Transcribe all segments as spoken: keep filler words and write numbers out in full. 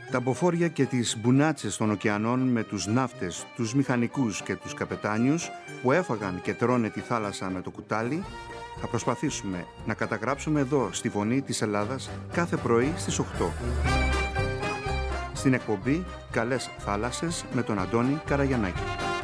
Τα μποφόρια και τις μπουνάτσες των ωκεανών με τους ναύτες, τους μηχανικούς και τους καπετάνιους που έφαγαν και τρώνε τη θάλασσα με το κουτάλι, θα προσπαθήσουμε να καταγράψουμε εδώ στη Φωνή της Ελλάδας κάθε πρωί στις οκτώ. Στην εκπομπή «Καλές θάλασσες» με τον Αντώνη Καραγιαννάκη.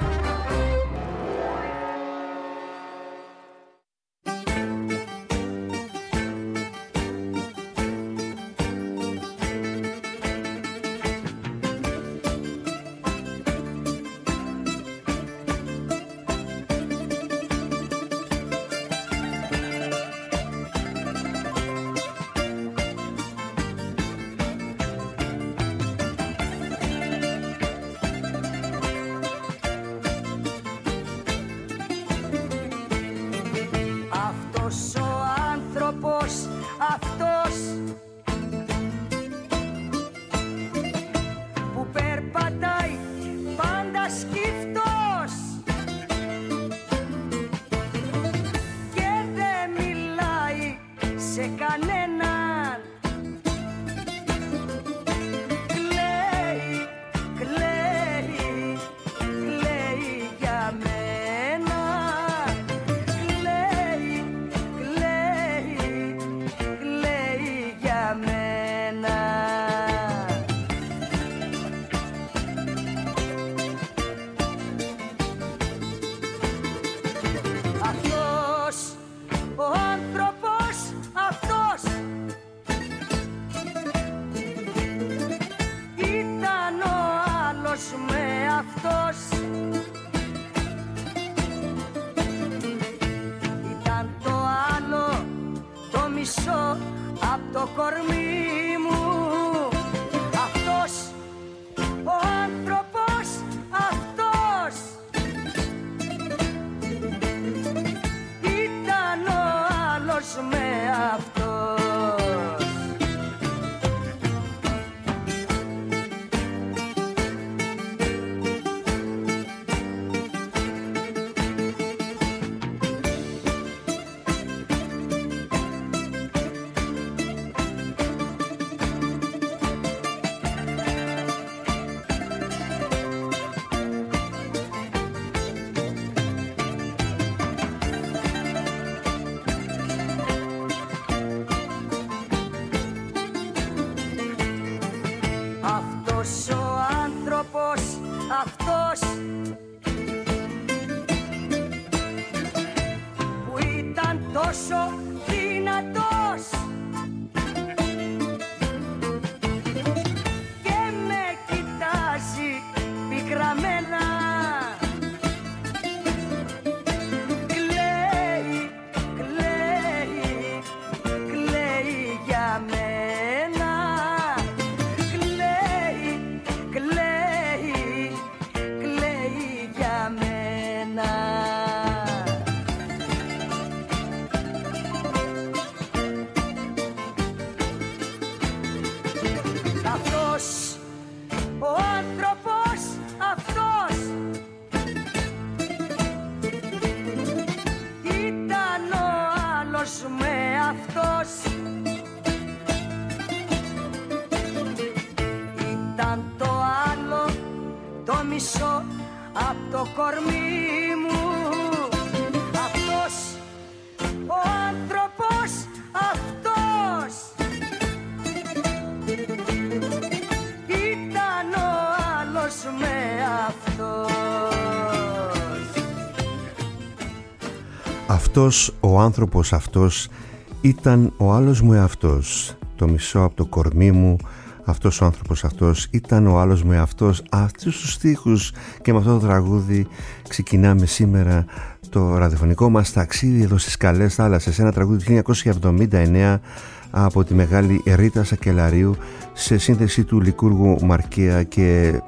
Αυτός ο άνθρωπος αυτός ήταν ο άλλος μου εαυτός. Το μισό από το κορμί μου, αυτός ο άνθρωπος αυτός ήταν ο άλλος μου εαυτός. Αυτούς τους στίχους και με αυτό το τραγούδι ξεκινάμε σήμερα το ραδιοφωνικό μας ταξίδι εδώ στις Καλές Θάλασσες. Ένα τραγούδι του χίλια εννιακόσια εβδομήντα εννέα από τη μεγάλη Ρίτα Σακελαρίου σε σύνθεση του Λικούργου Μαρκέα και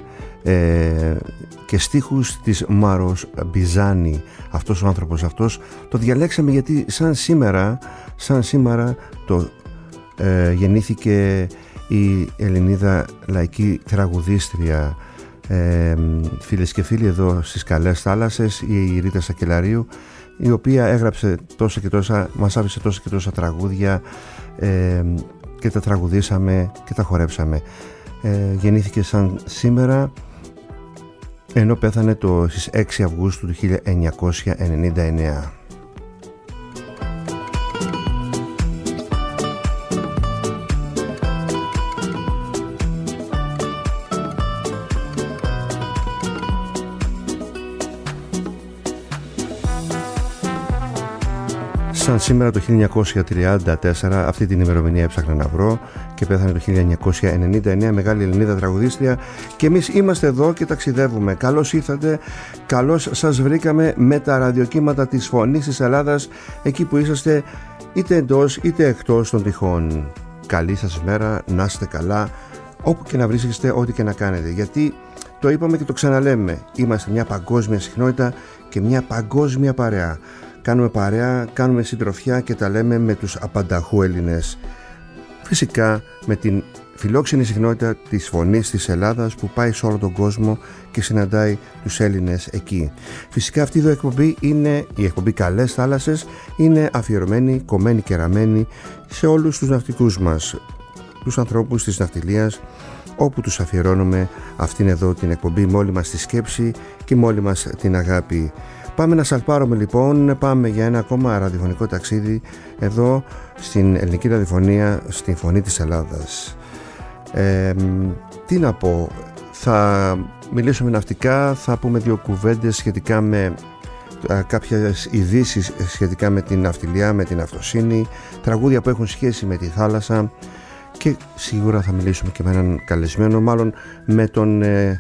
Ε, και στίχους της Μάρος Μπιζάνη. Αυτός ο άνθρωπος αυτός το διαλέξαμε γιατί σαν σήμερα σαν σήμερα το ε, γεννήθηκε η Ελληνίδα λαϊκή τραγουδίστρια, ε, φίλες και φίλοι, εδώ στις Καλές Θάλασσες, η Ρίτα Σακελαρίου, η οποία έγραψε τόσα και τόσα, μας άφησε τόσα και τόσα τραγούδια, ε, και τα τραγουδήσαμε και τα χορέψαμε. ε, γεννήθηκε σαν σήμερα, ενώ πέθανε το, στις έξι Αυγούστου του χίλια εννιακόσια ενενήντα εννέα. Σαν σήμερα το χίλια εννιακόσια τριάντα τέσσερα, αυτή την ημερομηνία έψαχνα να βρω, και πέθανε το χίλια εννιακόσια ενενήντα εννέα, μεγάλη Ελληνίδα τραγουδίστρια, και εμείς είμαστε εδώ και ταξιδεύουμε. Καλώς ήρθατε, καλώς σας βρήκαμε με τα ραδιοκύματα της Φωνής της Ελλάδας, εκεί που είσαστε είτε εντός είτε εκτός των τυχών. Καλή σας μέρα, να είστε καλά, όπου και να βρίσκεστε, ό,τι και να κάνετε, γιατί το είπαμε και το ξαναλέμε, είμαστε μια παγκόσμια συχνότητα και μια παγκόσμια παρέα. Κάνουμε παρέα, κάνουμε συντροφιά και τα λέμε με τους απανταχού Έλληνες. Φυσικά με την φιλόξενη συχνότητα της Φωνής της Ελλάδας που πάει σε όλο τον κόσμο και συναντάει τους Έλληνες εκεί. Φυσικά αυτή η εκπομπή είναι, η εκπομπή Καλές Θάλασσες, είναι αφιερωμένη, κομμένη και ραμμένη σε όλους τους ναυτικούς μας, τους ανθρώπους της ναυτιλίας, όπου τους αφιερώνουμε αυτήν εδώ την εκπομπή με όλη μας τη σκέψη και με όλη μας την αγάπη. Πάμε να σαλπάρουμε λοιπόν, πάμε για ένα ακόμα ραδιοφωνικό ταξίδι εδώ στην ελληνική ραδιοφωνία, στην Φωνή της Ελλάδας. Ε, τι να πω, θα μιλήσουμε ναυτικά, θα πούμε δύο κουβέντες σχετικά με α, κάποιες ειδήσεις σχετικά με την ναυτιλιά, με την αυτοσύνη, τραγούδια που έχουν σχέση με τη θάλασσα, και σίγουρα θα μιλήσουμε και με έναν καλεσμένο, μάλλον με τον ε,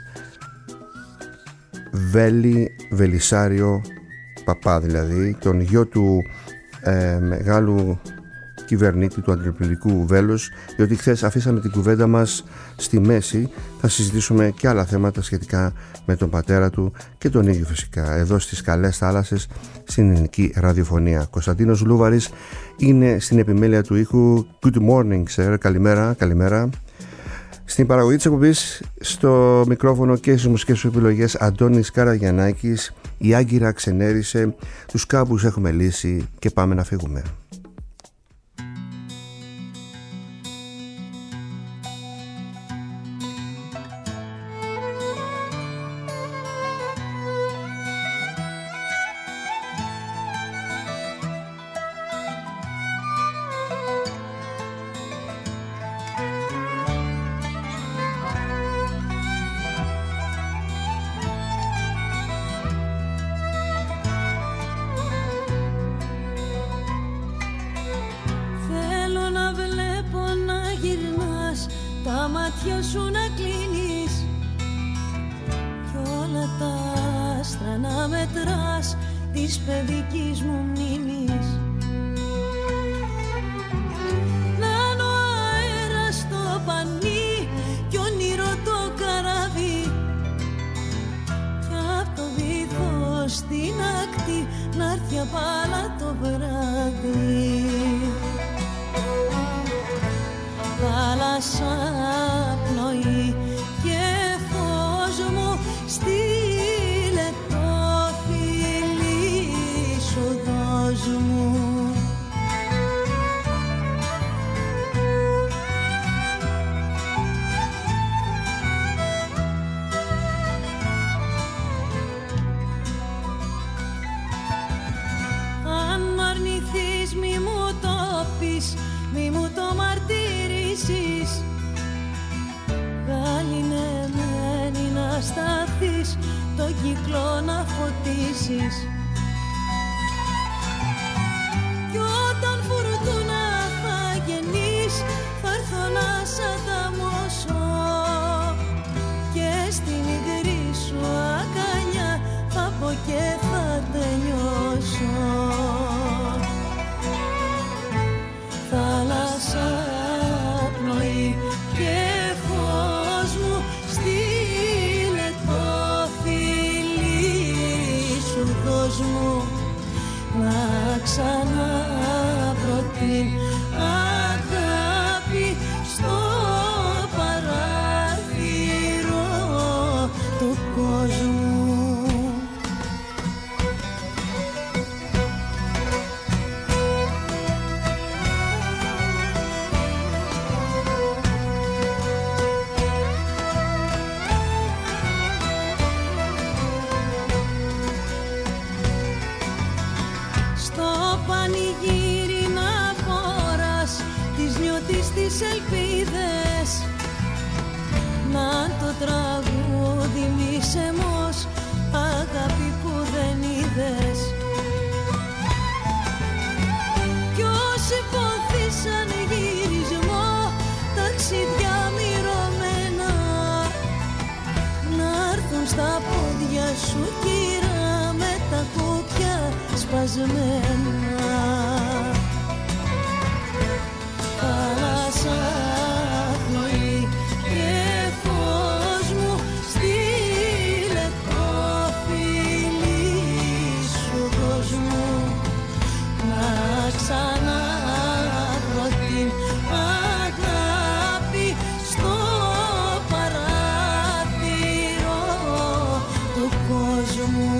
Βέλη Βελισσάριο Παπά, δηλαδή τον γιο του ε, μεγάλου κυβερνήτη του αντιπολιτικού Βέλους, διότι χθες αφήσαμε την κουβέντα μας στη μέση. Θα συζητήσουμε και άλλα θέματα σχετικά με τον πατέρα του και τον ίδιο φυσικά, εδώ στις Καλές Θάλασσες, στην ελληνική ραδιοφωνία. Κωνσταντίνος Λούβαρης είναι στην επιμέλεια του ήχου. Good morning sir, καλημέρα, καλημέρα. Στην παραγωγή της εκπομπής, στο μικρόφωνο και στις μουσικές του επιλογές, Αντώνης Καραγιαννάκης. Η Άγκυρα ξενέρισε, τους κάμπους έχουμε λύσει και πάμε να φύγουμε. Δώσ' τις ελπίδες. Να το τραγούδι μισεμός, αγάπη που δεν είδες. Κι όσοι ποθήσαν γυρισμό, ταξίδια μυρωμένα, να'ρθουν στα πόδια σου κύρα, με τα κόπια σπασμένα. Θάλασσα πνοή και φως μου, στείλε το φιλί σου, δώσ' μου να ξαναβρω την αγάπη στο παράθυρο του κόσμου.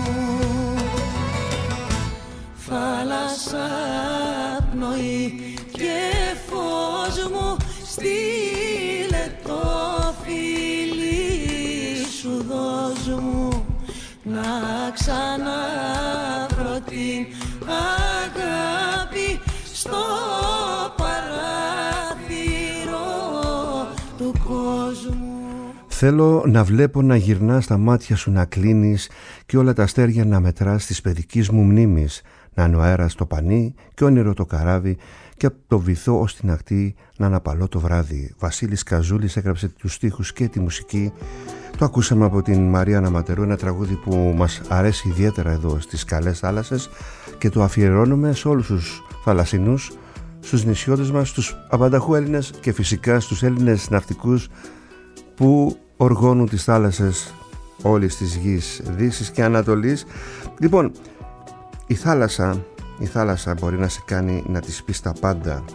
Θάλασσα πνοή και φως μου, στείλε το φιλί σου, δώσ' μου να ξαναβρω την αγάπη στο παράθυρο του κόσμου. Θέλω να βλέπω να γυρνάς τα μάτια σου να κλείνεις και όλα τα αστέρια να μετράς της παιδικής μου μνήμης, να είναι ο αέρας το πανί και όνειρο το καράβι και από το βυθό ως την ακτή να αναπαλώ το βράδυ. Βασίλης Καζούλης έγραψε τους στίχους και τη μουσική. Το ακούσαμε από την Μαρία Ναματερού, ένα τραγούδι που μας αρέσει ιδιαίτερα εδώ στις καλές θάλασσες και το αφιερώνουμε σε όλους τους θαλασσινούς, στους νησιώτες μας, στους απανταχού Έλληνες και φυσικά στους Έλληνες ναυτικούς που οργώνουν τις θάλασσες όλης της γης, Δύσης και Ανατολής. Λοιπόν, η θάλασσα, η θάλασσα μπορεί να σε κάνει να της πεις τα πάντα.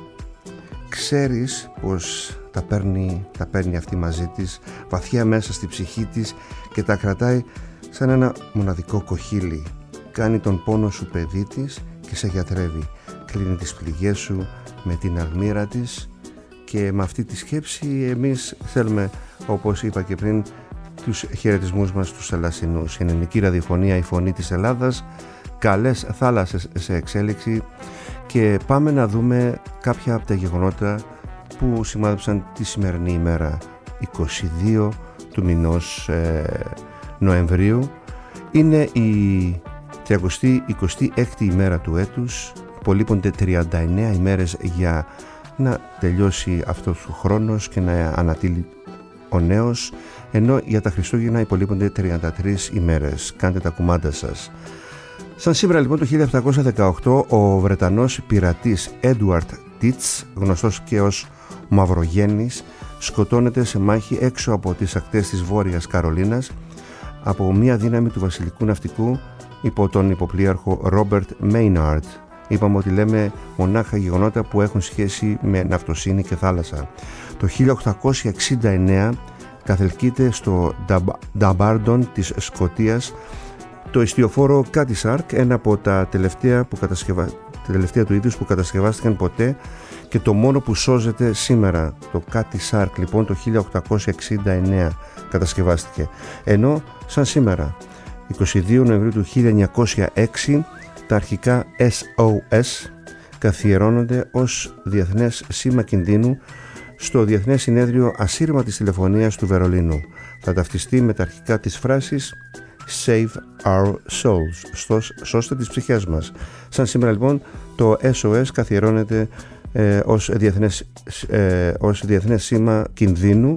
Ξέρεις πως τα παίρνει, τα παίρνει αυτή μαζί της, βαθιά μέσα στη ψυχή της και τα κρατάει σαν ένα μοναδικό κοχύλι. Κάνει τον πόνο σου παιδί της και σε γιατρεύει. Κλείνει τις πληγές σου με την αλμύρα της και με αυτή τη σκέψη εμείς θέλουμε, όπως είπα και πριν, τους χαιρετισμούς μας στους θαλασσινούς. Η ελληνική ραδιοφωνία, η φωνή της Ελλάδας, καλές θάλασσες σε εξέλιξη και πάμε να δούμε κάποια από τα γεγονότα που σημάδεψαν τη σημερινή ημέρα, είκοσι δύο του μηνός ε, Νοεμβρίου. Είναι η τριακοστή εικοστή έκτη ημέρα του έτους. Υπολείπονται τριάντα εννέα ημέρες για να τελειώσει αυτός ο χρόνος και να ανατείλει ο νέος, ενώ για τα Χριστούγεννα υπολείπονται τριάντα τρεις ημέρες. Κάντε τα κουμάντα σας. Σαν σήμερα λοιπόν το χίλια επτακόσια δεκαοκτώ ο Βρετανός πειρατής Έντουαρτ Τίτς, γνωστός και ως Μαυρογέννης, σκοτώνεται σε μάχη έξω από τις ακτές της Βόρειας Καρολίνας από μια δύναμη του βασιλικού ναυτικού υπό τον υποπλοίαρχο Ρόμπερτ Μέιναρντ. Είπαμε ότι λέμε μονάχα γεγονότα που έχουν σχέση με ναυτοσύνη και θάλασσα. Το χίλια οκτακόσια εξήντα εννέα καθελκύεται στο Νταμπάρντον της Σκωτίας το ιστιοφόρο Κάτι Σάρκ, ένα από τα τελευταία, που κατασκευα... τελευταία του είδους που κατασκευάστηκαν ποτέ και το μόνο που σώζεται σήμερα. Το Κάτι Σάρκ λοιπόν το χίλια οκτακόσια εξήντα εννέα κατασκευάστηκε, ενώ σαν σήμερα εικοστή δεύτερη Νοεμβρίου του χίλια εννιακόσια έξι τα αρχικά ες ο ες καθιερώνονται ως Διεθνές Σήμα Κινδύνου στο Διεθνές Συνέδριο Ασύρματης Τηλεφωνίας του Βερολίνου. Θα ταυτιστεί με τα αρχικά της φράσης Save our souls, σώστε τις ψυχές μας. Σαν σήμερα λοιπόν το ες ο ες καθιερώνεται ε, ως, διεθνές, ε, ως Διεθνές Σήμα Κινδύνου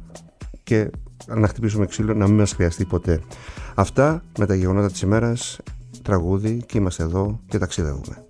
και να χτυπήσουμε ξύλο να μην μας χρειαστεί ποτέ. Αυτά με τα γεγονότα της ημέρας, τραγούδι και είμαστε εδώ και ταξιδεύουμε.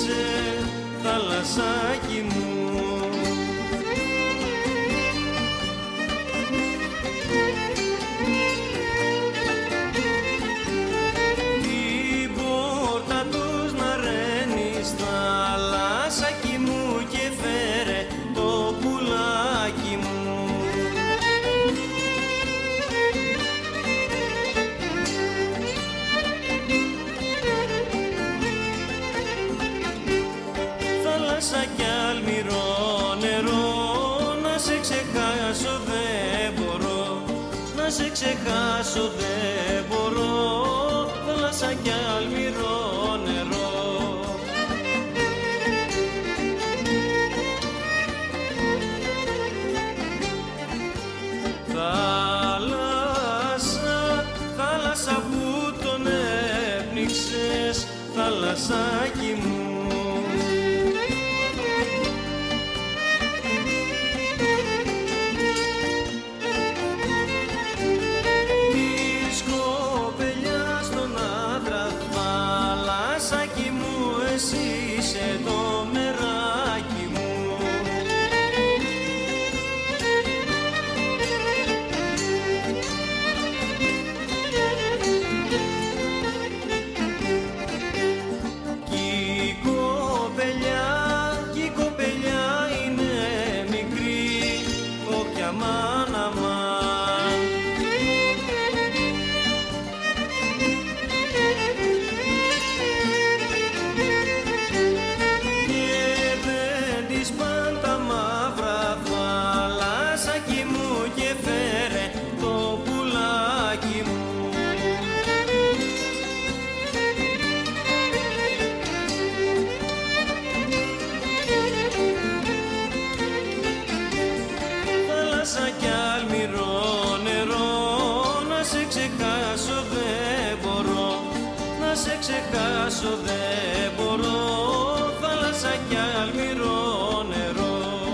άνοιξε, θάλασσάκι μου. Την πόρτα τους να ρένεις, θάλασσάκι μου, και φέρε το πουλάκι μου. Θάλασσα κι αλμυρό νερό, να σε ξεχάσω δεν μπορώ, να σε ξεχάσω δεν μπορώ. Θάλασσα κι αλμυρό νερό. Θάλασσα, θάλασσα που τον έπνιξες, θάλασσάκι μου. Της κοπελιάς τον άντρα, θάλασσάκι μου, εσύ είσαι το μεράκι μου. Κι η κοπελιά, κι η κοπελιά είναι μικρή, όποια μάνα μάν. Και δεν της παν τα μαύρα, θάλασσάκι μου, και φέρε το πουλάκι μου. Θάλασσα κι αλμυρό νερό, να σε ξεχάσω δεν μπορώ, να σε ξεχάσω δεν μπορώ. Θάλασσα κι αλμυρό νερό.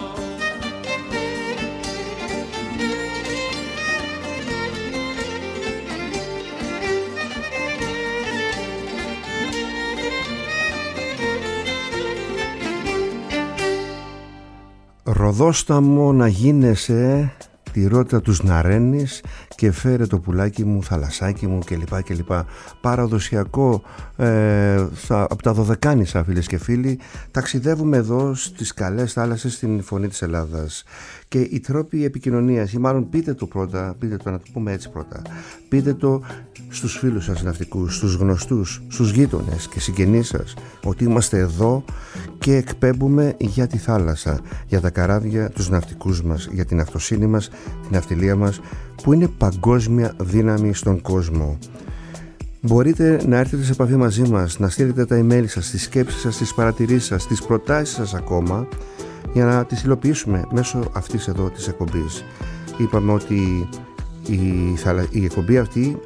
Ροδόσταμο να γίνεσαι, τη ρότα τους να ρένεις, και φέρε το πουλάκι μου, θαλασσάκι μου, κλπ. κλπ. Παραδοσιακό ε, στα, από τα Δωδεκάνησα, φίλες και φίλοι. Ταξιδεύουμε εδώ στις καλές θάλασσες, στην Φωνή της Ελλάδας. Και οι τρόποι επικοινωνίας, ή μάλλον πείτε το πρώτα, πείτε το, να το πούμε έτσι πρώτα, πείτε το στους φίλους σας ναυτικούς, στους γνωστούς, στους γείτονες και συγγενείς σας, ότι είμαστε εδώ και εκπέμπουμε για τη θάλασσα, για τα καράβια, τους ναυτικούς μας, για την αυτοσύνη μας, την ναυτιλία μας, που είναι παγκόσμια δύναμη στον κόσμο. Μπορείτε να έρθετε σε επαφή μαζί μας, να στείλετε τα email σας, τις σκέψεις σας, τις παρατηρήσεις σας, τις προτάσεις σας ακόμα, για να τις υλοποιήσουμε μέσω αυτής εδώ της εκπομπής. Είπαμε ότι η, η εκπομπή αυτή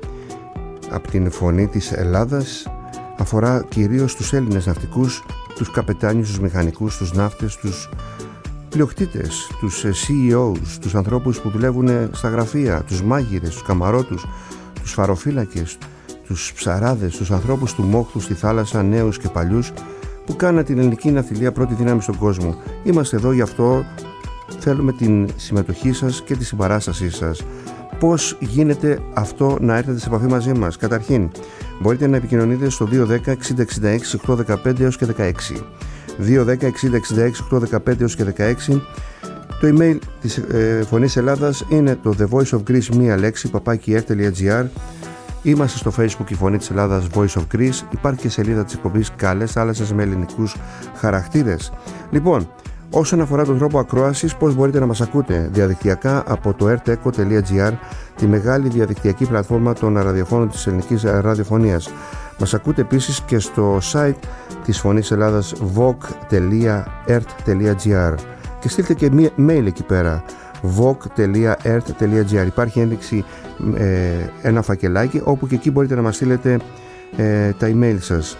από την Φωνή της Ελλάδας αφορά κυρίως τους Έλληνες ναυτικούς, τους καπετάνιους, τους μηχανικούς, τους ναύτες, τους πλειοκτήτες, τους σι ι όους, τους ανθρώπους που δουλεύουν στα γραφεία, τους μάγειρες, τους καμαρώτους, τους φαροφύλακες, τους ψαράδες, τους ανθρώπους του μόχθου στη θάλασσα, νέους και παλιούς, που κάνουν την ελληνική ναυτιλία πρώτη δύναμη στον κόσμο. Είμαστε εδώ, γι' αυτό θέλουμε την συμμετοχή σας και τη συμπαράστασή σας. Πώς γίνεται αυτό να έρθετε σε επαφή μαζί μας? Καταρχήν, μπορείτε να επικοινωνείτε στο δύο ένα μηδέν εξήντα εξήντα έξι οκτακόσια δεκαπέντε έως και δεκαέξι. δύο ένα μηδέν εξήντα εξήντα έξι οκτακόσια δεκαπέντε έως και δεκαέξι. Το email της ε, Φωνής Ελλάδας είναι το The Voice of Greece, μία λέξη, παπάκι air τελεία gr. Είμαστε στο Facebook η Φωνή της Ελλάδας Voice of Greece. Υπάρχει και σελίδα της εκπομπής Καλές Θάλασσες με ελληνικούς χαρακτήρες. Λοιπόν, όσον αφορά τον τρόπο ακρόασης, πώς μπορείτε να μας ακούτε? Διαδικτυακά από το erteco τελεία gr, τη μεγάλη διαδικτυακή πλατφόρμα των ραδιοφώνων της ελληνικής ραδιοφωνίας. Μας ακούτε επίσης και στο site της Φωνής Ελλάδας voc τελεία ert τελεία gr και στείλτε και μία mail εκεί πέρα, voc τελεία ert τελεία gr. Υπάρχει ένδειξη ε, ένα φακελάκι όπου και εκεί μπορείτε να μας στείλετε ε, τα email σας.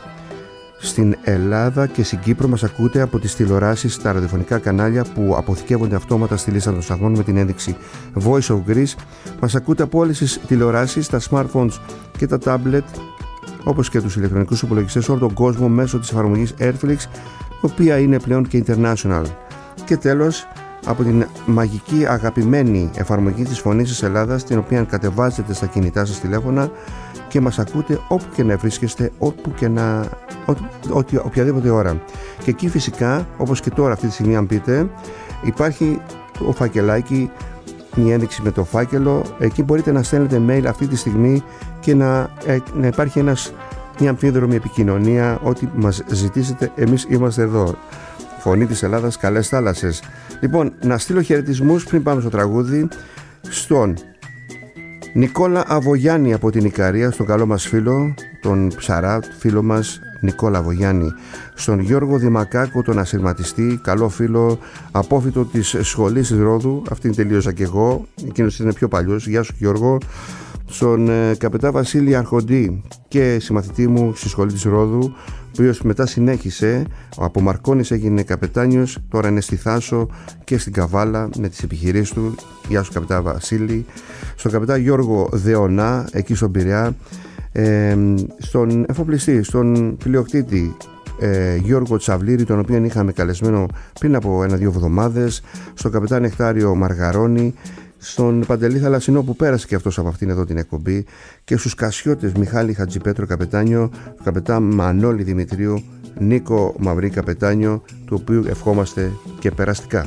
Στην Ελλάδα και στην Κύπρο μας ακούτε από τις τηλεοράσεις, τα ραδιοφωνικά κανάλια που αποθηκεύονται αυτόματα στη λίστα των σταθμών με την ένδειξη Voice of Greece. Μας ακούτε από όλες τις τηλεοράσεις, τα smartphones και τα tablet, όπως και τους ηλεκτρονικούς υπολογιστές όλο τον κόσμο μέσω της εφαρμογής Airflix οποία είναι πλέον και international. Και τέλος, από την μαγική αγαπημένη εφαρμογή της Φωνής της Ελλάδας, την οποία κατεβάζετε στα κινητά σας τηλέφωνα και μας ακούτε όπου και να βρίσκεστε, όπου και να, ό, ό, οποιαδήποτε ώρα. Και εκεί φυσικά, όπως και τώρα αυτή τη στιγμή αν πείτε, υπάρχει το φακελάκι, μια ένδειξη με το φάκελο. Εκεί μπορείτε να στέλνετε mail αυτή τη στιγμή και να, ε, να υπάρχει ένας, μια αμφίδρομη επικοινωνία. Ό,τι μας ζητήσετε, εμείς είμαστε εδώ. Φωνή της Ελλάδας, καλές θάλασσες. Λοιπόν, να στείλω χαιρετισμούς πριν πάμε στο τραγούδι στον Νικόλα Αβογιάννη από την Ικαρία, στον καλό μας φίλο, τον ψαρά φίλο μας Νικόλα Αβογιάννη, στον Γιώργο Δημακάκο, τον ασυρματιστή, καλό φίλο, απόφοιτο της σχολής της Ρόδου, αυτήν τελείωσα και εγώ, εκείνος είναι πιο παλιός, γεια σου Γιώργο, στον ε, καπετά Βασίλη Αρχοντή και συμμαθητή μου στη σχολή της Ρόδου, ο οποίος μετά συνέχισε, από Μαρκώνης έγινε καπετάνιος, τώρα είναι στη Θάσο και στην Καβάλα με τις επιχειρήσεις του. Γεια σου καπετά Βασίλη. Στον καπετά Γιώργο Δεονά, εκεί στον Πειραιά, ε, στον εφοπλιστή, στον πλειοκτήτη ε, Γιώργο Τσαβλήρη, τον οποίο είχαμε καλεσμένο πριν από ένα-δύο εβδομάδες, στον καπετά Νεκτάριο Μαργαρώνη, στον Παντελή Θαλασσινό που πέρασε και αυτός από αυτήν εδώ την εκπομπή, και στους Κασιώτες Μιχάλη Χατζιπέτρο καπετάνιο, του καπετά Μανώλη Δημητρίου, Νίκο Μαυρή καπετάνιο, του οποίου ευχόμαστε και περαστικά.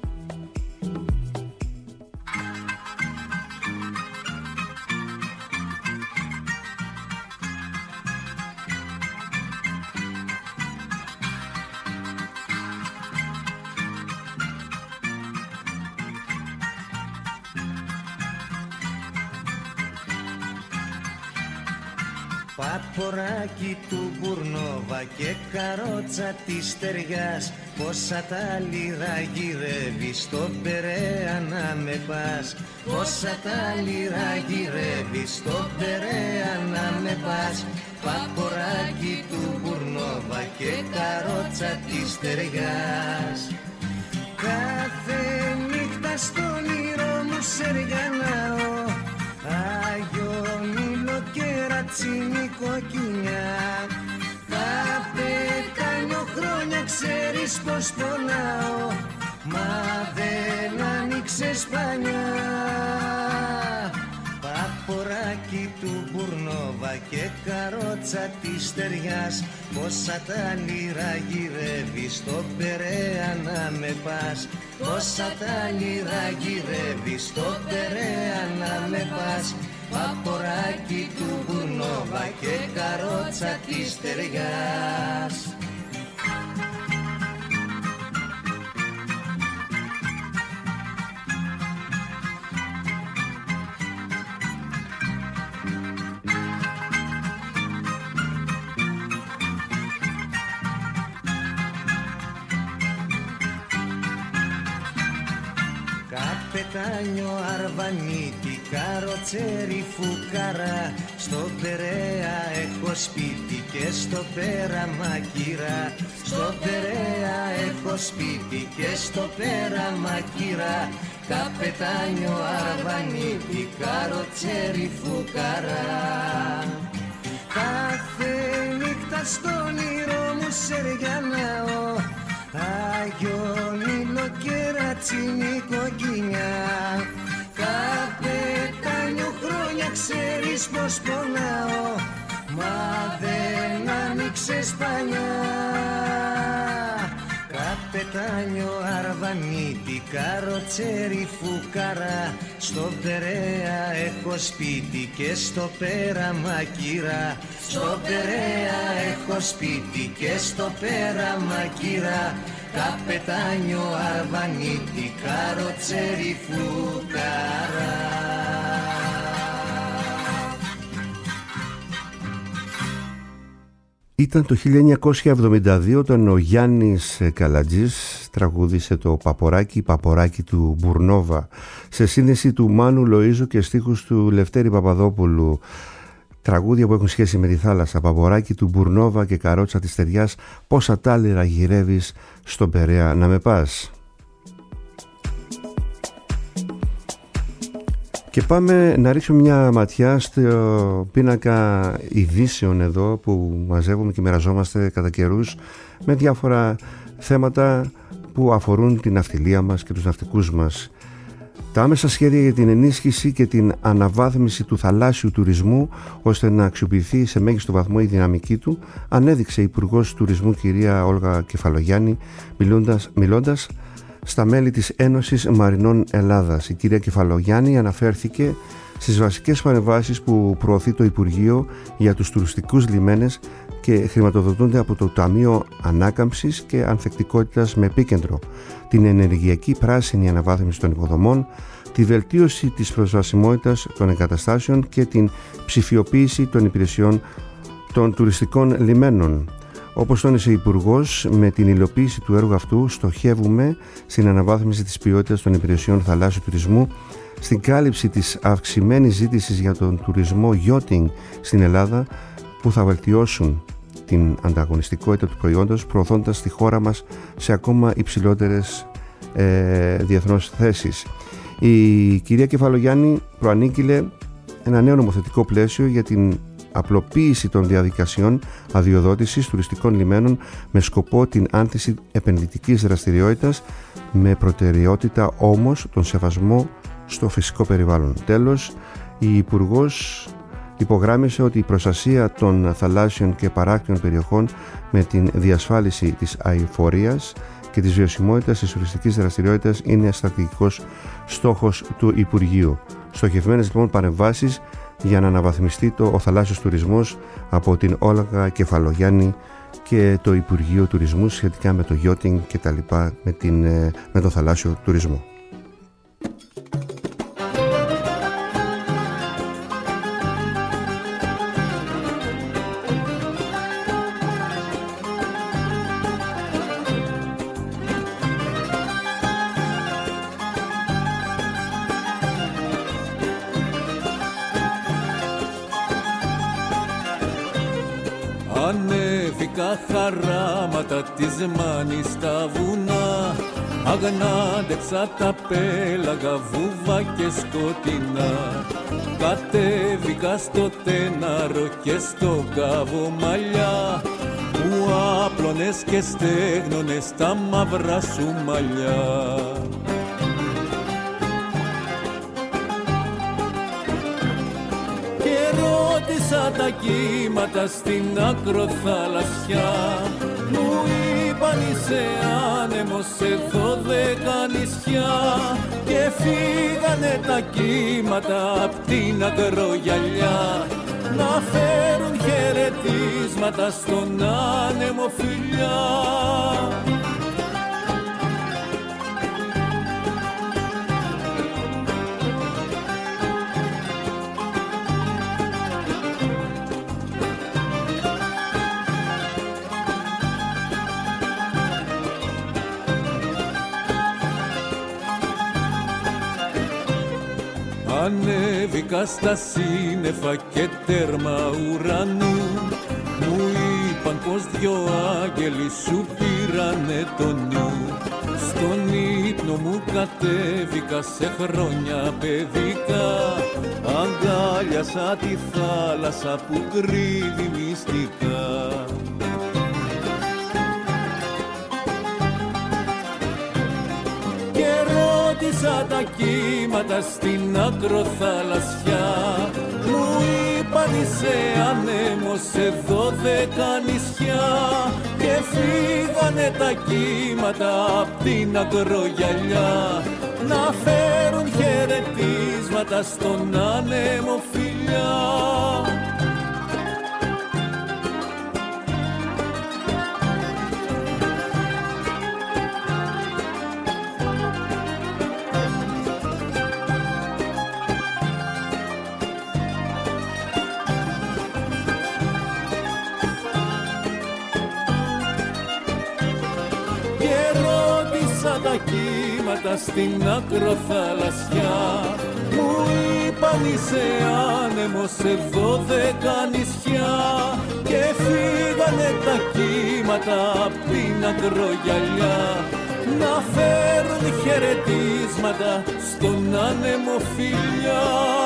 Παποράκι του Μπουρνόβα και καρότσα της Στεριάς, πόσα τα λίρα γυρεύει στον Περαία να με πας. Πόσα τα λίρα γυρεύει στον Περαία να με πας. Παποράκι του Μπουρνόβα και καρότσα της Στεριάς. Κάθε νύχτα στον όνειρο μου σεριανάω, Άγιο Μήλο και ρατσίνη κοκκινιά. Καπετάνιο χρόνια ξέρεις πως πονάω, μα δεν άνοιξες πανιά. Παποράκι του Μπουρνόβα και καρότσα της Στεριάς, πόσα τα λίρα γυρεύει στον Περαία να με πας. Πόσα τα λίρα γυρεύει στον Περαία να με πας. Παποράκι του Μπουρνόβα και καρότσα της Στεριάς. Καπετάνιο Αρβανίτη, καροτσέρι φουκαρά, στο Περαία έχω σπίτι και στο Πέραμα κυρά. Στο Περαία έχω σπίτι και στο Πέραμα κυρά. Καπετάνιο Αρβανίτη, καροτσέρι φουκαρά. Κάθε νύχτα στον όνειρο μου σεριανάω, Άγιο Μήλο και ρατσίνη κοκκινιά. Καπετάνιο χρόνια ξέρεις πως πονάω, μα δεν άνοιξες πανιά. Καπετάνιο Αρβανίτη, καροτσέρι φουκαρά, στο Περαία έχω σπίτι και στο Πέραμα κυρά. Στο Περαία έχω σπίτι και στο Πέραμα κυρά. Καπετάνιο Αρβανίτη, καροτσέρι φουκαρά. Ήταν το χίλια εννιακόσια εβδομήντα δύο όταν ο Γιάννης Καλατζής τραγούδισε το Παποράκι, Παποράκι του Μπουρνόβα, σε σύνδεση του Μάνου Λοΐζου και στίχους του Λευτέρη Παπαδόπουλου. Τραγούδια που έχουν σχέση με τη θάλασσα. Παποράκι του Μπουρνόβα και καρότσα της Στεριάς, πόσα τάλιρα γυρεύεις στον Περαία να με πας. Και πάμε να ρίξουμε μια ματιά στο πίνακα ειδήσεων εδώ που μαζεύουμε και μοιραζόμαστε κατά καιρούς με διάφορα θέματα που αφορούν την ναυτιλία μας και τους ναυτικούς μας. Τα άμεσα σχέδια για την ενίσχυση και την αναβάθμιση του θαλάσσιου τουρισμού ώστε να αξιοποιηθεί σε μέγιστο βαθμό η δυναμική του ανέδειξε η Υπουργός Τουρισμού κυρία Όλγα Κεφαλογιάννη μιλώντας, μιλώντας στα μέλη της Ένωσης Μαρινών Ελλάδας. Η κυρία Κεφαλογιάννη αναφέρθηκε στις βασικές παρεμβάσεις που προωθεί το Υπουργείο για τους τουριστικούς λιμένες και χρηματοδοτούνται από το Ταμείο Ανάκαμψης και Ανθεκτικότητας με επίκεντρο την ενεργειακή πράσινη αναβάθμιση των υποδομών, τη βελτίωση της προσβασιμότητας των εγκαταστάσεων και την ψηφιοποίηση των υπηρεσιών των τουριστικών λιμένων. Όπως τόνισε ο Υπουργός, με την υλοποίηση του έργου αυτού στοχεύουμε στην αναβάθμιση της ποιότητας των υπηρεσιών θαλάσσιου τουρισμού, στην κάλυψη της αυξημένης ζήτησης για τον τουρισμό yachting στην Ελλάδα που θα βελτιώσουν την ανταγωνιστικότητα του προϊόντος προωθώντας τη χώρα μας σε ακόμα υψηλότερες ε, διεθνώς θέσεις. Η κυρία Κεφαλογιάννη προανήγγειλε ένα νέο νομοθετικό πλαίσιο για την απλοποίηση των διαδικασιών αδειοδότησης τουριστικών λιμένων με σκοπό την άνθηση επενδυτικής δραστηριότητας, με προτεραιότητα όμως τον σεβασμό στο φυσικό περιβάλλον. Τέλος, η Υπουργός υπογράμμισε ότι η προστασία των θαλάσσιων και παράκτιων περιοχών με την διασφάλιση της αειφορίας και της βιωσιμότητας της τουριστικής δραστηριότητας είναι στρατηγικός στόχος του Υπουργείου. Στοχευμένες λοιπόν παρεμβάσεις για να αναβαθμιστεί το, ο θαλάσσιος τουρισμός από την Όλγα Κεφαλογιάννη και το Υπουργείο Τουρισμού σχετικά με το yachting και τα λοιπά με, την, με το θαλάσσιο τουρισμό. Ανέβηκα χαράματα της μάνης στα βουνά, αγνάντεψα τα πέλαγα βούβα και σκοτεινά. Κατέβηκα στο τέναρο και στο κάβο μαλλιά, που άπλωνες και στέγνωνες τα μαύρα σου μαλλιά. Ρώτησα τα κύματα στην ακροθαλασσιά, μου είπαν είσαι άνεμος σε δώδεκα νησιά, και φύγανε τα κύματα απ' την ακρογιαλιά να φέρουν χαιρετίσματα στον άνεμο φιλιά. Ανέβηκα στα σύννεφα και τέρμα ουρανού, μου είπαν πως δυο άγγελοι σου πήρανε το νου. Στον ύπνο μου κατέβηκα σε χρόνια παιδικά, αγκάλιασα τη θάλασσα που κρύβει μυστικά. Ρώτησα τα κύματα στην ακροθαλασσιά, μου είπαν είσαι άνεμος σε δώδεκα νησιά, και φύγανε τα κύματα απ' την ακρογιαλιά να φέρουν χαιρετίσματα στον άνεμο φιλιά. Τα κύματα στην ακροθαλασσιά, μου είπαν είσαι άνεμος σε δώδεκα νησιά, και φύγανε τα κύματα απ' την ακρογιαλιά να φέρουν χαιρετίσματα στον άνεμο φιλιά.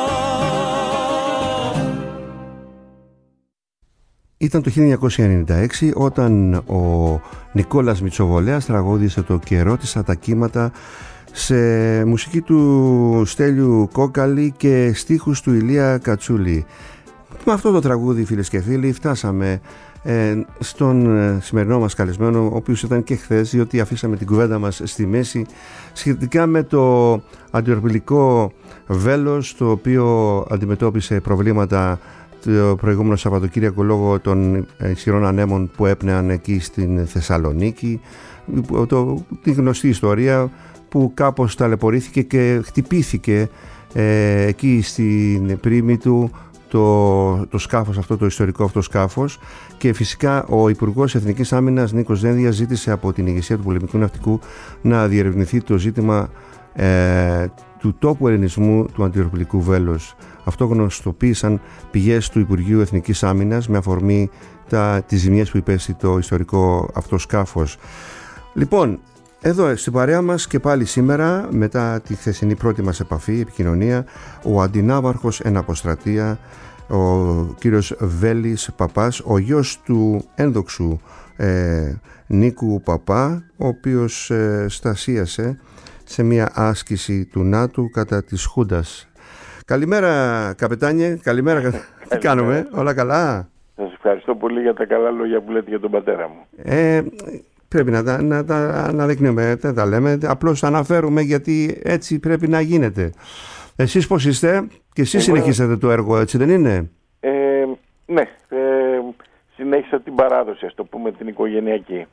Ήταν το χίλια εννιακόσια ενενήντα έξι όταν ο Νικόλας Μητσοβολέας τραγούδισε το «Καιρό της τα κύματα» σε μουσική του Στέλιου Κόκαλη και στίχους του Ηλία Κατσούλη. Με αυτό το τραγούδι, φίλες και φίλοι, φτάσαμε ε, στον ε, σημερινό μας καλεσμένο, ο οποίος ήταν και χθες, διότι αφήσαμε την κουβέντα μας στη μέση σχετικά με το αντιορπιλικό βέλος, το οποίο αντιμετώπισε προβλήματα το προηγούμενο Σαββατοκύριακο λόγω των ισχυρών ανέμων που έπνεαν εκεί στην Θεσσαλονίκη. Το, την γνωστή ιστορία που κάπως ταλαιπωρήθηκε και χτυπήθηκε ε, εκεί στην πρίμη του το, το σκάφος αυτό, το ιστορικό αυτό σκάφος, και φυσικά ο Υπουργός Εθνικής Άμυνας Νίκος Δένδιας ζήτησε από την ηγεσία του πολεμικού ναυτικού να διερευνηθεί το ζήτημα ε, του τόπου ελληνισμού του αντιορπιλικού βέλος. Αυτό γνωστοποίησαν πηγές του Υπουργείου Εθνικής Άμυνας με αφορμή τα, τις ζημιές που υπέστη το ιστορικό αυτό σκάφος. Λοιπόν, εδώ στην παρέα μας και πάλι σήμερα, μετά τη χθεσινή πρώτη μας επαφή, επικοινωνία, ο αντινάβαρχος εν αποστρατεία, ο κύριος Βέλης Παπάς, ο γιος του ένδοξου ε, Νίκου Παπά, ο οποίος ε, στασίασε σε μια άσκηση του ΝΑΤΟ κατά της Χούντας. Καλημέρα καπετάνιε, καλημέρα, τι κάνουμε, όλα καλά? Σας ευχαριστώ πολύ για τα καλά λόγια που λέτε για τον πατέρα μου. Ε, πρέπει να τα, να τα αναδεικνύουμε, δεν τα λέμε, απλώς αναφέρουμε γιατί έτσι πρέπει να γίνεται. Εσείς πώς είστε και εσείς Εγώ... συνεχίσατε το έργο, έτσι δεν είναι? Ε, ναι, ε, συνέχισα την παράδοση, ας το πούμε, την οικογενειακή.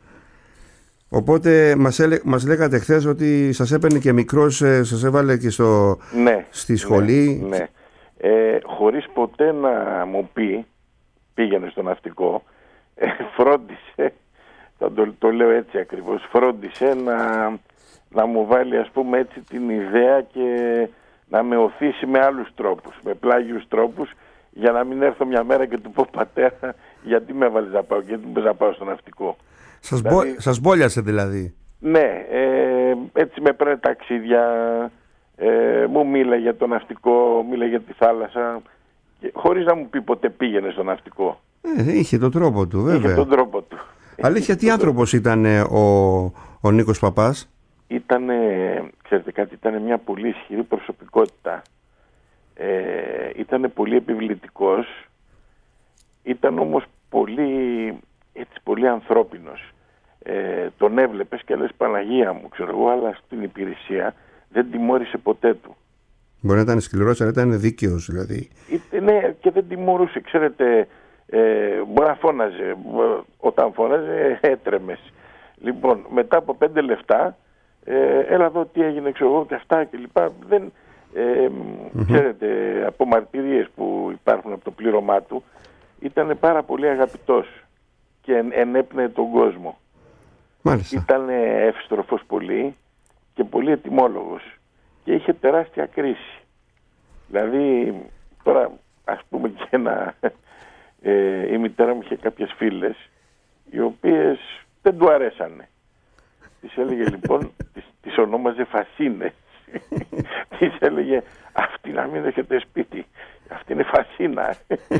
Οπότε μας, έλε, μας λέγατε χθες ότι σας έπαιρνε και μικρός, σας έβαλε και στο, ναι, στη σχολή. Ναι, ναι. Ε, χωρίς ποτέ να μου πει, πήγαινε στο ναυτικό, ε, φρόντισε, θα το, το λέω έτσι ακριβώς, φρόντισε να, να μου βάλει, ας πούμε, έτσι την ιδέα και να με οθήσει με άλλους τρόπους, με πλάγιους τρόπους, για να μην έρθω μια μέρα και του πω, πατέρα, γιατί με έβαλες να πάω, γιατί με να πάω στο ναυτικό. Σας, δηλαδή, μπο, σας μπόλιασε δηλαδή? Ναι, ε, έτσι με πήρε ταξίδια, ε, μου μίλαγε για το ναυτικό, μίλαγε για τη θάλασσα, και, χωρίς να μου πει ποτέ πήγαινε στο ναυτικό. Ε, είχε τον τρόπο του, βέβαια. Είχε τον τρόπο του. Αλήθεια, τι άνθρωπος ήταν ο, ο Νίκος Παπάς? Ήταν, ξέρετε κάτι, ήταν μια πολύ ισχυρή προσωπικότητα. Ε, ήταν πολύ επιβλητικός, ήταν όμως πολύ... έτσι πολύ ανθρώπινος. Ε, τον έβλεπες και λες, Παναγία μου, ξέρω εγώ, αλλά στην υπηρεσία δεν τιμώρησε ποτέ του. Μπορεί να ήταν σκληρός, αλλά ήταν δίκαιος δηλαδή. Ε, ναι, και δεν τιμωρούσε, ξέρετε, ε, μπορεί να φώναζε, όταν φώναζε έτρεμες. Λοιπόν, μετά από πέντε λεφτά, ε, έλα εδώ τι έγινε, ξέρω εγώ, και αυτά και λοιπά. Δεν, ε, mm-hmm. ξέρετε, από μαρτυρίες που υπάρχουν από το πλήρωμά του, ήταν πάρα πολύ αγαπητός και ενέπνεε τον κόσμο. Μάλιστα. Ήταν εύστροφος πολύ και πολύ ετοιμόλογος και είχε τεράστια κρίση. Δηλαδή, τώρα ας πούμε και ένα... Ε, η μητέρα μου είχε κάποιες φίλες οι οποίες δεν του αρέσανε. Τις έλεγε λοιπόν, τις, τις ονόμαζε φασίνες. Τις έλεγε, αυτή να μην έχετε σπίτι, αυτή είναι φασίνα.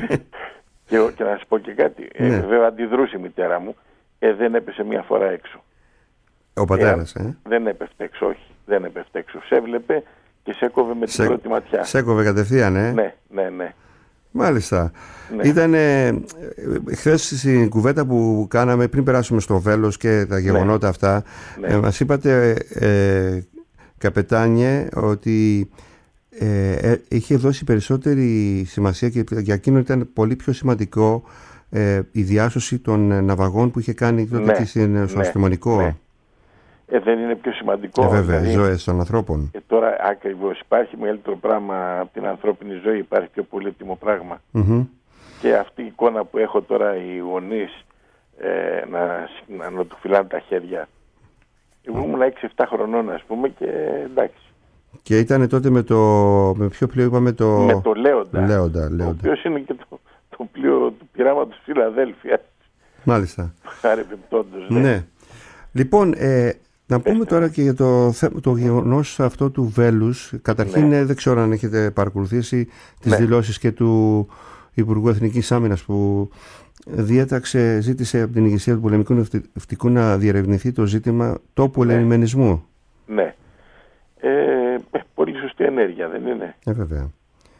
Και, και να σας πω και κάτι, ναι. ε, βέβαια αντιδρούσε η μητέρα μου, ε, δεν έπεσε μία φορά έξω. Ο πατέρας, ε, ε? Δεν έπεφτε έξω, όχι, δεν έπεφτε έξω. Σε έβλεπε και σε έκοβε με σε, την πρώτη ματιά. Σε έκοβε κατευθείαν, ε? Ναι, ναι, ναι. Μάλιστα. Ναι. Ήταν ε, χθες στην κουβέντα που κάναμε πριν περάσουμε στο βέλος και τα γεγονότα, ναι, αυτά, ναι. ε, μας είπατε, ε, καπετάνιε, ότι ε, ε, είχε δώσει περισσότερη σημασία και για εκείνο ήταν πολύ πιο σημαντικό ε, η διάσωση των ναυαγών που είχε κάνει τότε, ναι, και στο ναι, αστυνομικό. Ναι. Ε, δεν είναι πιο σημαντικό? Ε, βέβαια, δηλαδή, οι ζωές των ανθρώπων. Ε, τώρα ακριβώς υπάρχει μεγαλύτερο πράγμα από την ανθρώπινη ζωή, υπάρχει πιο πολύτιμο πράγμα. Mm-hmm. Και αυτή η εικόνα που έχω τώρα οι γονείς ε, να, να, να του φυλάνε τα χέρια. Εγώ ήμουν έξι εφτά χρονών, ας πούμε, και εντάξει. Και ήταν τότε με το, με ποιο πλοίο είπαμε, το... Με το Λέοντα, Λέοντα, Λέοντα. ο οποίος είναι και το, το πλοίο του πειράματος Φιλαδέλφειας. Μάλιστα. Παρεμπιπτόντως, ναι. Ναι. Λοιπόν, ε, Να πούμε τώρα και για το, το γεγονός αυτό του βέλους. Καταρχήν, ναι. δεν ξέρω αν έχετε παρακολουθήσει τις ναι. δηλώσεις και του Υπουργού Εθνικής Άμυνας που διέταξε, ζήτησε από την ηγεσία του πολεμικού ναυτικού να διερευνηθεί το ζήτημα τόπου ναι. ελεημενισμού. Ναι. Ε, πολύ σωστή ενέργεια, δεν είναι? Ε, βέβαια.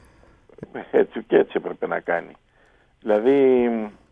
Έτσι και έτσι έπρεπε να κάνει. Δηλαδή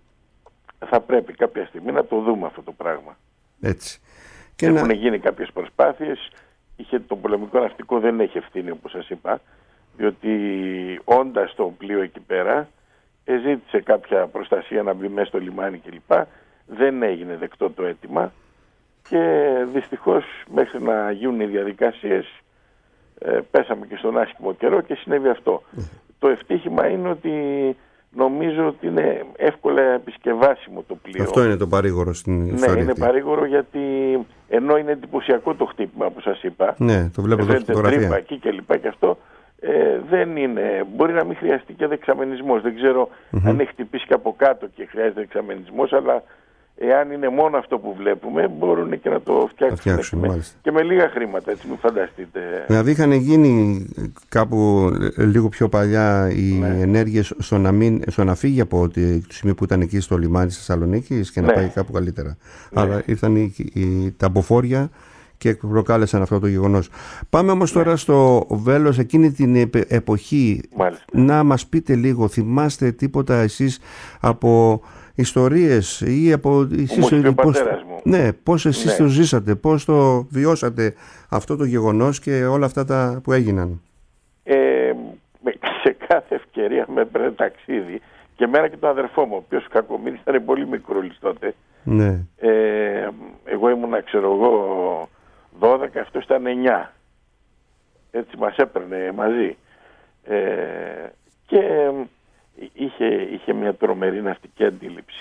θα πρέπει κάποια στιγμή να το δούμε αυτό το πράγμα. Έτσι. Και έχουν να... γίνει κάποιες προσπάθειες. Είχε, το πολεμικό ναυτικό δεν έχει ευθύνη, όπως σας είπα, διότι όντας το πλοίο εκεί πέρα ζήτησε κάποια προστασία να μπει μέσα στο λιμάνι κλπ. Δεν έγινε δεκτό το αίτημα και δυστυχώς μέχρι να γίνουν οι διαδικασίες ε, πέσαμε και στον άσχημο καιρό και συνέβη αυτό. Mm. Το ευτύχημα είναι ότι νομίζω ότι είναι εύκολα επισκευάσιμο το πλοίο. Αυτό είναι το παρήγορο στην ιστορία. Ναι, είναι παρήγορο γιατί ενώ είναι εντυπωσιακό το χτύπημα που σας είπα. Ναι, το βλέπω εδώ στη φωτογραφία. Τρύπα εκεί και λοιπά και αυτό ε, δεν είναι, μπορεί να μην χρειαστεί και δεξαμενισμός. Δεν ξέρω mm-hmm. αν έχει χτυπήσει και από κάτω και χρειάζεται δεξαμενισμός, αλλά εάν είναι μόνο αυτό που βλέπουμε, μπορούν και να το φτιάξουν με, και με λίγα χρήματα, έτσι μην φανταστείτε. Δηλαδή είχαν γίνει κάπου λίγο πιο παλιά οι ναι. ενέργειες στο να, μην, στο να φύγει από το σημείο που ήταν εκεί στο λιμάνι της Θεσσαλονίκης και να ναι. πάει κάπου καλύτερα. Ναι. Αλλά ήρθαν οι, οι, τα αποφόρια και προκάλεσαν αυτό το γεγονός. Πάμε όμως ναι. τώρα στο βέλος εκείνη την εποχή. Μάλιστα. Να μας πείτε λίγο, θυμάστε τίποτα εσείς από ιστορίες ή από εσείς, ο πώς, μου. Ναι, πώς εσείς ναι. το ζήσατε, πώς το βιώσατε αυτό το γεγονός και όλα αυτά τα που έγιναν? Ε, σε κάθε ευκαιρία με έπαιρνε ταξίδι και εμένα και τον αδερφό μου, ο οποίος κακομοίρης ήταν πολύ μικρούλης τότε. Ναι. Ε, εγώ ήμουν, ξέρω εγώ, δώδεκα, αυτός ήταν εννιά. Έτσι μας έπαιρνε μαζί. Ε, και είχε, είχε μια τρομερή ναυτική αντίληψη.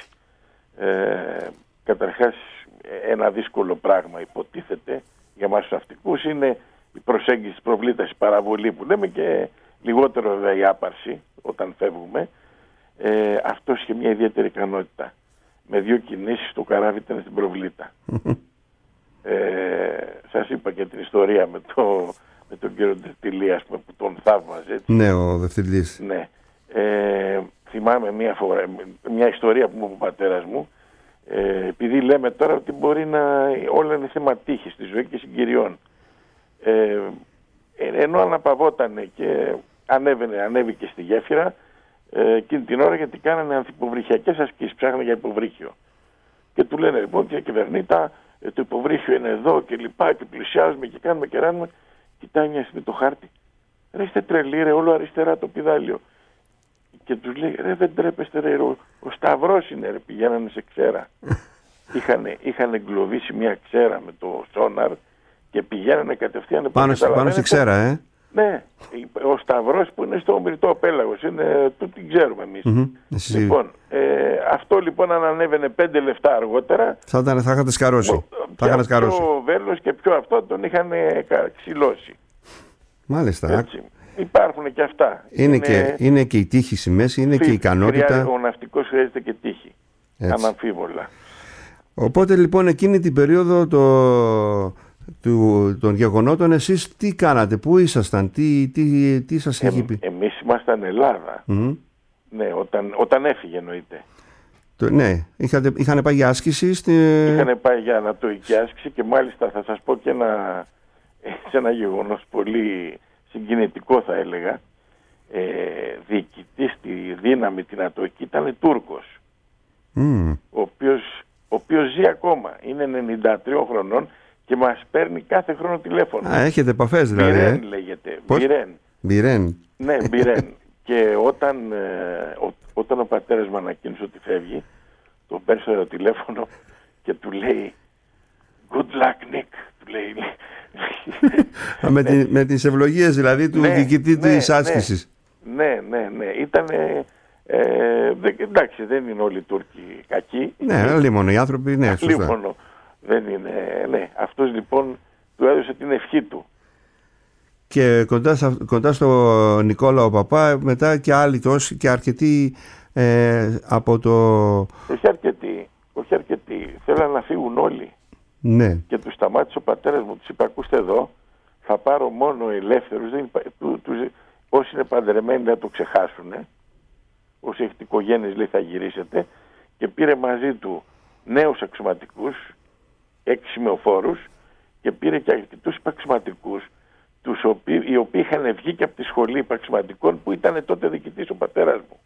Ε, καταρχάς, ένα δύσκολο πράγμα υποτίθεται για μας τους ναυτικούς είναι η προσέγγιση της προβλήτας, η παραβολή που λέμε, και λιγότερο βέβαια η άπαρση όταν φεύγουμε. Ε, αυτός είχε μια ιδιαίτερη ικανότητα. Με δύο κινήσεις το καράβι ήταν στην προβλήτα. ε, σας είπα και την ιστορία με, το, με τον κύριο Δευτυλή, που τον θαύμαζε. Έτσι. Ναι, ο Δευτυλής. Ναι. Ε, θυμάμαι μια, φορά, μια ιστορία που μου είπε ο πατέρας μου, ε, επειδή λέμε τώρα ότι μπορεί να όλα είναι θέμα τύχης στη ζωή και συγκυριών. Ε, ενώ αναπαυότανε και ανέβαινε, ανέβηκε στη γέφυρα ε, εκείνη την ώρα, γιατί κάνανε ανθυποβρυχιακές ασκήσεις, ψάχνανε για υποβρύχιο. Και του λένε λοιπόν, και κυβερνήτα, ε, το υποβρύχιο είναι εδώ και λοιπά, και πλησιάζουμε και κάνουμε και ράνουμε. Κοιτάει μια στιγμή το χάρτη. Ρε είστε τρελοί, ρε, όλο αριστερά το πηδάλιο. Και τους λέει, ρε δεν τρέπεστε, ρε, ο, ο Σταυρός είναι, ρε, πηγαίνανε σε ξέρα. είχανε, είχανε εγκλωβίσει μια ξέρα με το σόναρ και πηγαίνανε κατευθείαν πάνω, πάνω στη ξέρα, ε. Ναι, ο Σταυρός που είναι στο Μυρτό Πέλαγος, είναι, το την ξέρουμε εμείς. Mm-hmm. Λοιπόν, ε, αυτό λοιπόν αν ανέβαινε πέντε λεπτά αργότερα, θα, ήταν, θα είχατε σκαρώσει. Θα είχατε σκαρώσει. Πιο βέλος και πιο αυτό τον είχαν ξυλώσει. Μάλιστα. Έτσι. Υπάρχουν και αυτά. Είναι, είναι, και, είναι και η τύχη στη μέση, είναι και η ικανότητα. Ο ναυτικός χρειάζεται και τύχη. Αναμφίβολα. Οπότε λοιπόν εκείνη την περίοδο το, του, των γεγονότων εσείς τι κάνατε, πού ήσασταν, τι, τι, τι σας ε, έχει πει? Εμείς ήμασταν Ελλάδα. Mm-hmm. Ναι, όταν, όταν έφυγε εννοείται. Το, ναι, είχατε, είχαν πάει για άσκηση. Στη... Είχαν πάει για ανατοϊκή άσκηση και μάλιστα θα σας πω και ένα, σε ένα γεγονός πολύ συγκινητικό θα έλεγα. Ε, διοικητής στη δύναμη την Ατοική ήταν Τούρκος, mm. ο, οποίος, ο οποίος ζει ακόμα, είναι ενενήντα τριών χρονών και μας παίρνει κάθε χρόνο τηλέφωνο. Α, έχετε επαφές δηλαδή? Μπιρέν λέγεται. Μπιρέν. Μπιρέν. Ναι, Μπιρέν. Και όταν, ε, ο, όταν ο πατέρας μου ανακοίνωσε ότι φεύγει, τον παίρνει στο τηλέφωνο και του λέει good luck Nick, του λέει. με, την, με τις ευλογίες δηλαδή του ναι, διοικητή ναι, της άσκησης. Ναι, ναι, ναι. Ήτανε, ε, δε, εντάξει, δεν είναι όλοι οι Τούρκοι κακοί. Ναι, λίμωνο οι άνθρωποι, ναι, σωστά. Λίμωνο. Δεν είναι, ναι. Αυτός λοιπόν του έδωσε την ευχή του. Και κοντά, κοντά στο Νικόλαο Παπά μετά και άλλοι τόσοι και αρκετοί ε, από το... Όχι αρκετοί, όχι αρκετοί. Θέλαν να φύγουν όλοι. Ναι. Και τους σταμάτησε ο πατέρας μου, τους είπε: ακούστε εδώ, θα πάρω μόνο ελεύθερους, δεν υπά... του, του, όσοι είναι παντρεμένοι να το ξεχάσουν, όσοι έχετε οικογένειες λέει θα γυρίσετε, και πήρε μαζί του νέους αξιωματικούς, έξι σημεοφόρους, και πήρε και αρκετούς υπαξιωματικούς, τους οποίοι, οι οποίοι είχαν βγει και από τη σχολή υπαξιωματικών που ήταν τότε διοικητής ο πατέρας μου.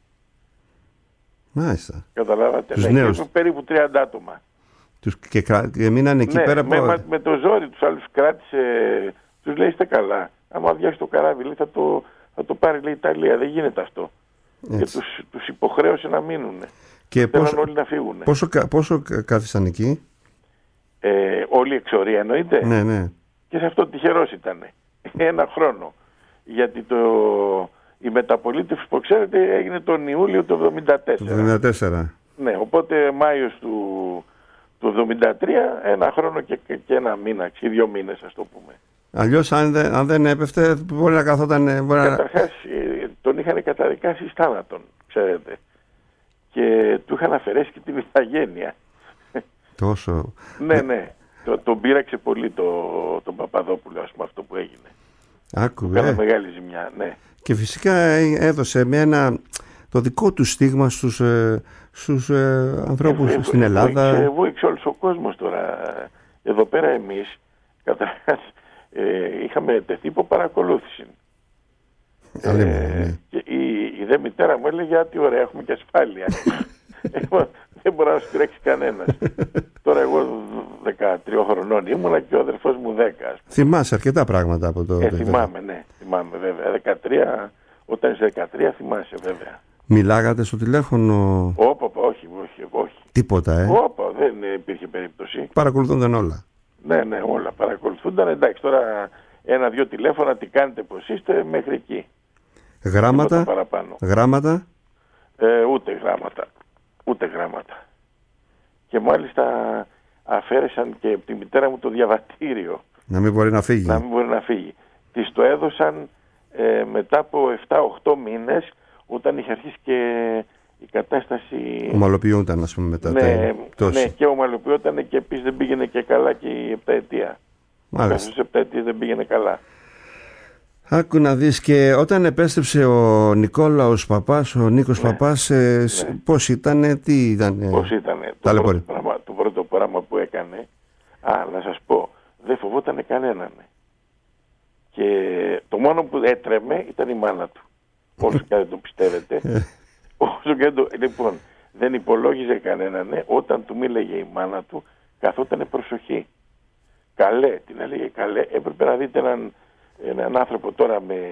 Μάλιστα. Καταλάβατε, τους ναι, νέους. περίπου τριάντα άτομα. Τους και, κρα... και μείνανε εκεί ναι, πέρα με, από... με, με το ζόρι τους άλλους κράτησε, τους λέει είστε καλά. Άμα βιάσει το καράβι λέει, θα, το, θα το πάρει λέει, η Ιταλία, δεν γίνεται αυτό. Έτσι. Και τους, τους υποχρέωσε να μείνουν. Και πόσο, όλοι να φύγουν. Πόσο, πόσο κάθισαν εκεί? Ε, όλη η εξορία εννοείται. Ναι, ναι. Και σε αυτό τυχερός ήταν. Ένα χρόνο. Γιατί το, η μεταπολίτευση που ξέρετε έγινε τον Ιούλιο του εβδομήντα τέσσερα. Το εβδομήντα τέσσερα. Ναι, οπότε Μάιος του, του εβδομήντα τρία, ένα χρόνο και, και ένα μήνα, ή δύο μήνες ας το πούμε. Αλλιώς αν δεν, αν δεν έπεφτε μπορεί να καθόταν... Μπορεί Καταρχάς να... τον είχαν καταδικάσει εις θάνατον, ξέρετε. Και του είχαν αφαιρέσει και την ηθαγένεια. Τόσο... ναι, ναι. Το, τον πείραξε πολύ το, τον Παπαδόπουλο, ας πούμε, αυτό που έγινε. Άκου, Κάνα ε. μεγάλη ζημιά, ναι. Και φυσικά έδωσε με ένα, το δικό του στίγμα στους, ε, στους ε, ανθρώπους ε, στην Ελλάδα. Βόηξε, βόηξε όλος ο κόσμος τώρα. Εδώ πέρα εμείς, καταρχάς, ε, είχαμε τεθεί υπό παρακολούθηση. Ε, ναι. Και η, η δε μητέρα μου έλεγε: α, τι ωραία, έχουμε και ασφάλεια. Δεν μπορεί να σου τρέξει κανένας. Τώρα εγώ δεκατρία χρονών ήμουνα και ο αδερφός μου δέκα. Θυμάσαι αρκετά πράγματα από το... Ε, θυμάμαι, ναι, θυμάμαι βέβαια. δεκατρία, όταν είσαι δεκατρία θυμάσαι βέβαια. Μιλάγατε στο τηλέφωνο? Όπα, όχι, όχι, όχι. Τίποτα, ε. Όπα, δεν υπήρχε περίπτωση. Παρακολουθούνταν όλα. Ναι, ναι, όλα παρακολουθούνταν. Εντάξει, τώρα ένα-δυο τηλέφωνα, τι κάνετε, πώς είστε, μέχρι εκεί. Γράμματα, γράμματα. Ε, ούτε γράμματα, ούτε γράμματα. Και μάλιστα αφαίρεσαν και από τη μητέρα μου το διαβατήριο. Να μην μπορεί να φύγει. Να μην μπορεί να φύγει. Της το έδωσαν ε, μετά από επτά οχτώ μήνες, όταν είχε αρχίσει και η κατάσταση... Ομαλοποιούνταν, ας πούμε, μετά. Ναι, ναι, και ομαλοποιόταν και επίσης δεν πήγαινε και καλά και η επταετία. Μάλιστα. Καθώς η επταετία δεν πήγαινε καλά. Άκου να δεις, και όταν επέστρεψε ο Νικόλαος Παπάς, ο Νίκος ναι, Παπάς, ε, ναι. πώς ήτανε, τι ήτανε? Πώς ήτανε, το πρώτο, πράγμα, το πρώτο πράγμα που έκανε, α, να σας πω, δεν φοβότανε κανέναν. Και το μόνο που έτρεμε ήταν η μάνα του. Όσο και δεν το πιστεύετε. Όσο και το, λοιπόν, δεν υπολόγιζε κανέναν, όταν του μίλεγε η μάνα του, καθότανε προσοχή. Καλέ, την έλεγε καλέ, έπρεπε να δείτε έναν, έναν άνθρωπο τώρα με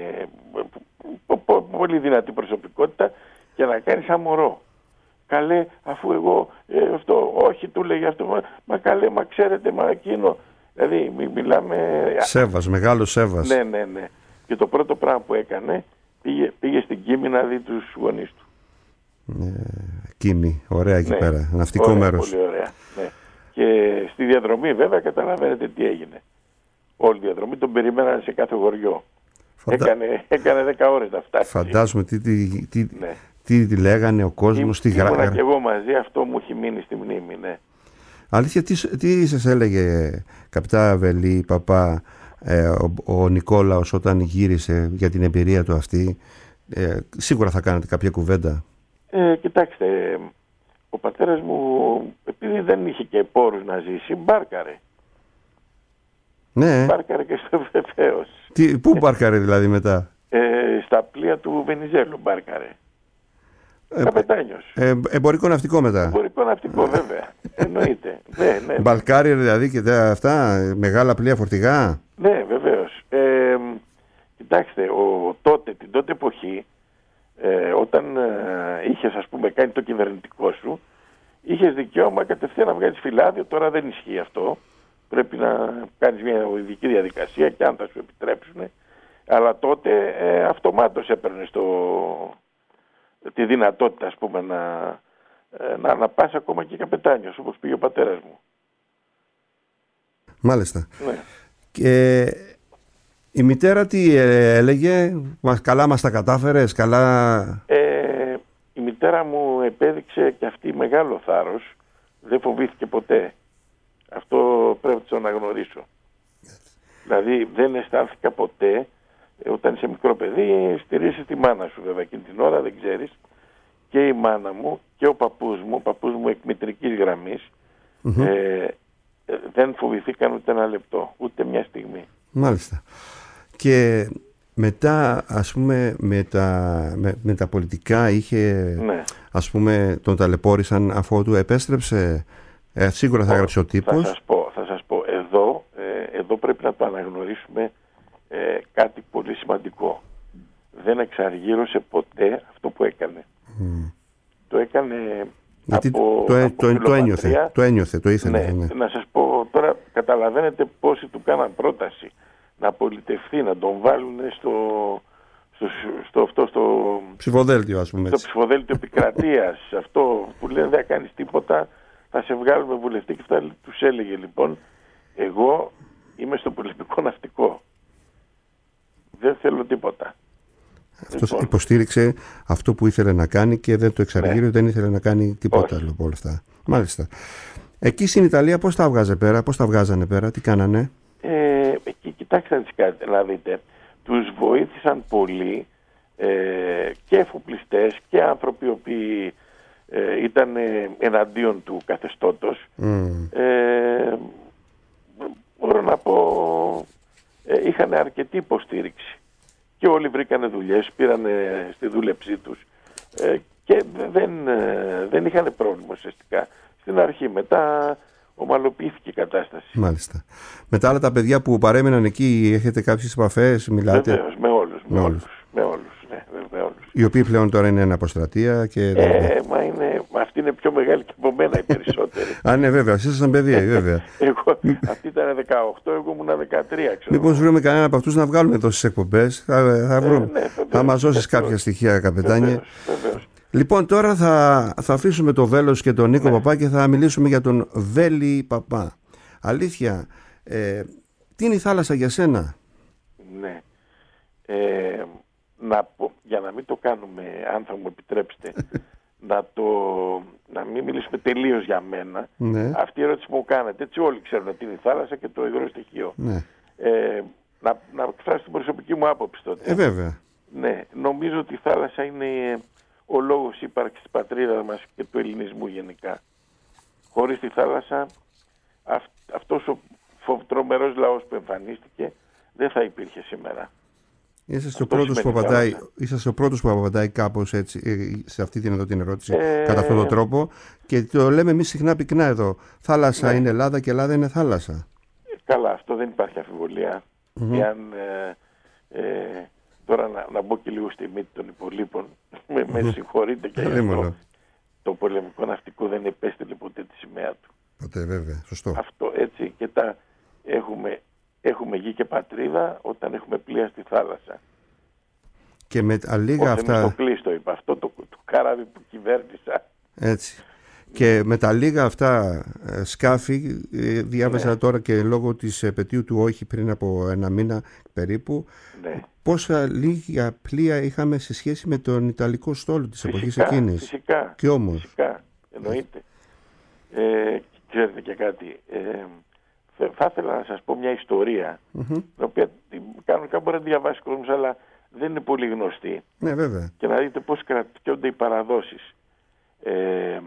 πολύ δυνατή προσωπικότητα και να κάνει σαν μωρό. Καλέ, αφού εγώ ε, αυτό, όχι του λέγει αυτό, μα, μα καλέ, μα ξέρετε, μα εκείνο. Δηλαδή μι, μιλάμε... Σέβας, μεγάλο σέβας. Ναι, ναι, ναι. Και το πρώτο πράγμα που έκανε, πήγε, πήγε στην Κίμη να δει τους γονείς του. Ε, Κίμη, ωραία εκεί, ναι, πέρα, ναυτικό ωραία, μέρος. Πολύ ωραία, ναι. Και στη διαδρομή βέβαια καταλαβαίνετε τι έγινε. Όλη η διαδρομή τον περιμένανε σε κάθε χωριό. Φαντα... Έκανε, έκανε δέκα ώρες να φτάσει. Φαντάζομαι τι, τι, τι, ναι. τι, τι λέγανε ο κόσμος, τι γράφανε. Ήμουνα και εγώ μαζί, αυτό μου έχει μείνει στη μνήμη, ναι. Αλήθεια, τι, τι σας έλεγε, καπιτά Βελή, παπά, ε, ο, ο Νικόλαος όταν γύρισε για την εμπειρία του αυτή? Ε, σίγουρα θα κάνετε κάποια κουβέντα. Ε, κοιτάξτε, ο πατέρας μου, επειδή δεν είχε και πόρους να ζήσει, μπάρκαρε. Ναι. Μπάρκαρε και στο βεβαίως. Τι, πού μπάρκαρε δηλαδή μετά? Ε, στα πλοία του Βενιζέλου μπάρκαρε. Ε, Καπετάνιος. Ε, εμπορικό ναυτικό μετά. Εμπορικό ναυτικό βέβαια. Εννοείται. Ναι, ναι. Μπαλκάρι δηλαδή και αυτά, μεγάλα πλοία φορτηγά. Ναι, βεβαίως. Ε, κοιτάξτε, ο, τότε, την τότε εποχή, ε, όταν ε, είχες ας πούμε κάνει το κυβερνητικό σου, είχες δικαίωμα κατευθείαν να βγάλεις φυλάδιο. Τώρα δεν ισχύει αυτό. Πρέπει να κάνεις μια ειδική διαδικασία και αν θα σου επιτρέψουν. Αλλά τότε ε, αυτομάτως έπαιρνες το, τη δυνατότητα ας πούμε να, ε, να, να πας ακόμα και καπετάνιος, όπως πήγε ο πατέρας μου. Μάλιστα. Ναι. Και η μητέρα τι έλεγε? Καλά μας τα κατάφερες, καλά? Ε, η μητέρα μου επέδειξε και αυτή μεγάλο θάρρος. Δεν φοβήθηκε ποτέ. Αυτό πρέπει τους αναγνωρίσω. Δηλαδή δεν αισθάνθηκα ποτέ, ε, όταν είσαι μικρό παιδί, στηρίζεις τη μάνα σου βέβαια εκείνη την ώρα, δεν ξέρεις. Και η μάνα μου και ο παππούς μου, ο παππούς μου εκ μητρικής γραμμής, mm-hmm. ε, ε, δεν φοβηθήκαν ούτε ένα λεπτό, ούτε μια στιγμή. Μάλιστα. Και μετά, ας πούμε, με τα, με, με τα πολιτικά είχε, ναι. ας πούμε, τον ταλαιπώρησαν αφού του επέστρεψε. Ε, σίγουρα θα έγραψε ο τύπος. Θα σας πω, θα σας πω. Εδώ, ε, εδώ πρέπει να το αναγνωρίσουμε ε, κάτι πολύ σημαντικό. Δεν εξαργύρωσε ποτέ αυτό που έκανε. Mm. Το έκανε Γιατί από, το, από το, το, ένιωθε, το ένιωθε, το ήθελε. Ναι, ναι. Να σας πω τώρα, καταλαβαίνετε πόσοι του κάναν πρόταση να πολιτευτεί, να τον βάλουν στο, στο, στο, αυτό, στο ψηφοδέλτιο, ας πούμε. Στο ψηφοδέλτιο επικρατείας. Αυτό που λένε δεν κάνεις τίποτα, θα σε βγάλουμε βουλευτή, και αυτά τους έλεγε λοιπόν, εγώ είμαι στο πολεμικό ναυτικό. Δεν θέλω τίποτα. Αυτός λοιπόν υποστήριξε αυτό που ήθελε να κάνει και δεν το εξαργύρωσε, ναι. δεν ήθελε να κάνει τίποτα άλλο από όλα αυτά. Μάλιστα. Εκεί στην Ιταλία πώς τα βγάζε πέρα, πώς τα βγάζανε πέρα, τι κάνανε? Ε, εκεί κοιτάξτε να δείτε, τους βοήθησαν πολύ ε, και εφοπλιστές και άνθρωποι οι οποίοι ε, ήταν εναντίον του καθεστώτος. Mm. Ε, μπορώ να πω, ε, είχαν αρκετή υποστήριξη. Και όλοι βρήκανε δουλειές, πήρανε στη δούλεψή τους ε, και δεν, ε, δεν είχαν πρόβλημα ουσιαστικά. Στην αρχή, μετά ομαλοποιήθηκε η κατάσταση. Μάλιστα. Με τα άλλα τα παιδιά που παρέμειναν εκεί, έχετε κάποιες επαφές, μιλάτε? Βεβαίως, με όλους, με, με όλους. Με όλους, ναι, με όλους. Οι οποίοι πλέον τώρα είναι αποστρατεία και... Ε, μα είναι, αυτή είναι πιο μεγάλη και από μένα οι περισσότεροι. Α, ναι, βέβαια, εσείς ήσασταν παιδιά, βέβαια. εγώ, αυτή ήταν δεκαοκτώ, εγώ ήμουν δεκατρία, ξέρω. Μήπως βρούμε κανένα από αυτούς να βγάλουμε εδώ στις εκπομπές, θα, θα βρούμε. Ε, ναι, βεβαίως, θα μας δώσεις κάποια στοιχεία, καπετάνιε. Βεβαίως, βεβαίως. Λοιπόν, τώρα θα, θα αφήσουμε το Βέλος και τον Νίκο ναι. Παπά και θα μιλήσουμε για τον Βέλη Παπά. Αλήθεια, ε, τι είναι η θάλασσα για σένα? Ναι. Ε, να πω, για να μην το κάνουμε, αν θα μου επιτρέψετε, να, το, να μην μιλήσουμε τελείως για μένα. Ναι. Αυτή η ερώτηση που μου κάνετε, έτσι όλοι ξέρουν τι είναι η θάλασσα και το υγρό στοιχείο. Ναι. Ε, να, να εκφράσω την προσωπική μου άποψη τότε. Ε, βέβαια. Ναι, νομίζω ότι η θάλασσα είναι ο λόγος ύπαρξης της πατρίδας μας και του ελληνισμού γενικά. Χωρίς τη θάλασσα, αυ, αυτός ο τρομερός λαός που εμφανίστηκε δεν θα υπήρχε σήμερα. Είσαστε ο πρώτος που απαντάει, είσαστε ο πρώτος που απαντάει κάπως έτσι, σε αυτή την, εδώ την ερώτηση ε... κατά αυτόν τον τρόπο, και το λέμε εμείς συχνά πυκνά εδώ. Θάλασσα ναι. είναι Ελλάδα και Ελλάδα είναι θάλασσα. Καλά, αυτό δεν υπάρχει αμφιβολία. Mm-hmm. Εάν, ε, ε, τώρα να, να μπω και λίγο στη μύτη των υπολείπων, με, mm-hmm. με συγχωρείτε και γι' αυτό. Το πολεμικό ναυτικό δεν επέστειλε ποτέ τη σημαία του. Ποτέ, βέβαια, σωστό. Αυτό έτσι, και τα έχουμε, έχουμε γη και πατρίδα όταν έχουμε πλοία στη θάλασσα. Και με λίγα αυτά... Το κλείστο είπα, αυτό το, το κάραβι που κυβέρνησα. Έτσι. Και με τα λίγα αυτά σκάφη, διάβασα ναι. τώρα και λόγω της επετείου του όχι πριν από ένα μήνα περίπου, ναι. πόσα λίγα πλοία είχαμε σε σχέση με τον Ιταλικό στόλο της εποχής εκείνης. Φυσικά, και όμως. φυσικά, εννοείται. Ε, ξέρετε και κάτι, ε, θα ήθελα να σας πω μια ιστορία, mm-hmm. την οποία κανονικά μπορεί να διαβάσει ο κόσμος, αλλά δεν είναι πολύ γνωστή. Ναι, βέβαια. Και να δείτε πώς κρατιόνται οι παραδόσεις. Ε,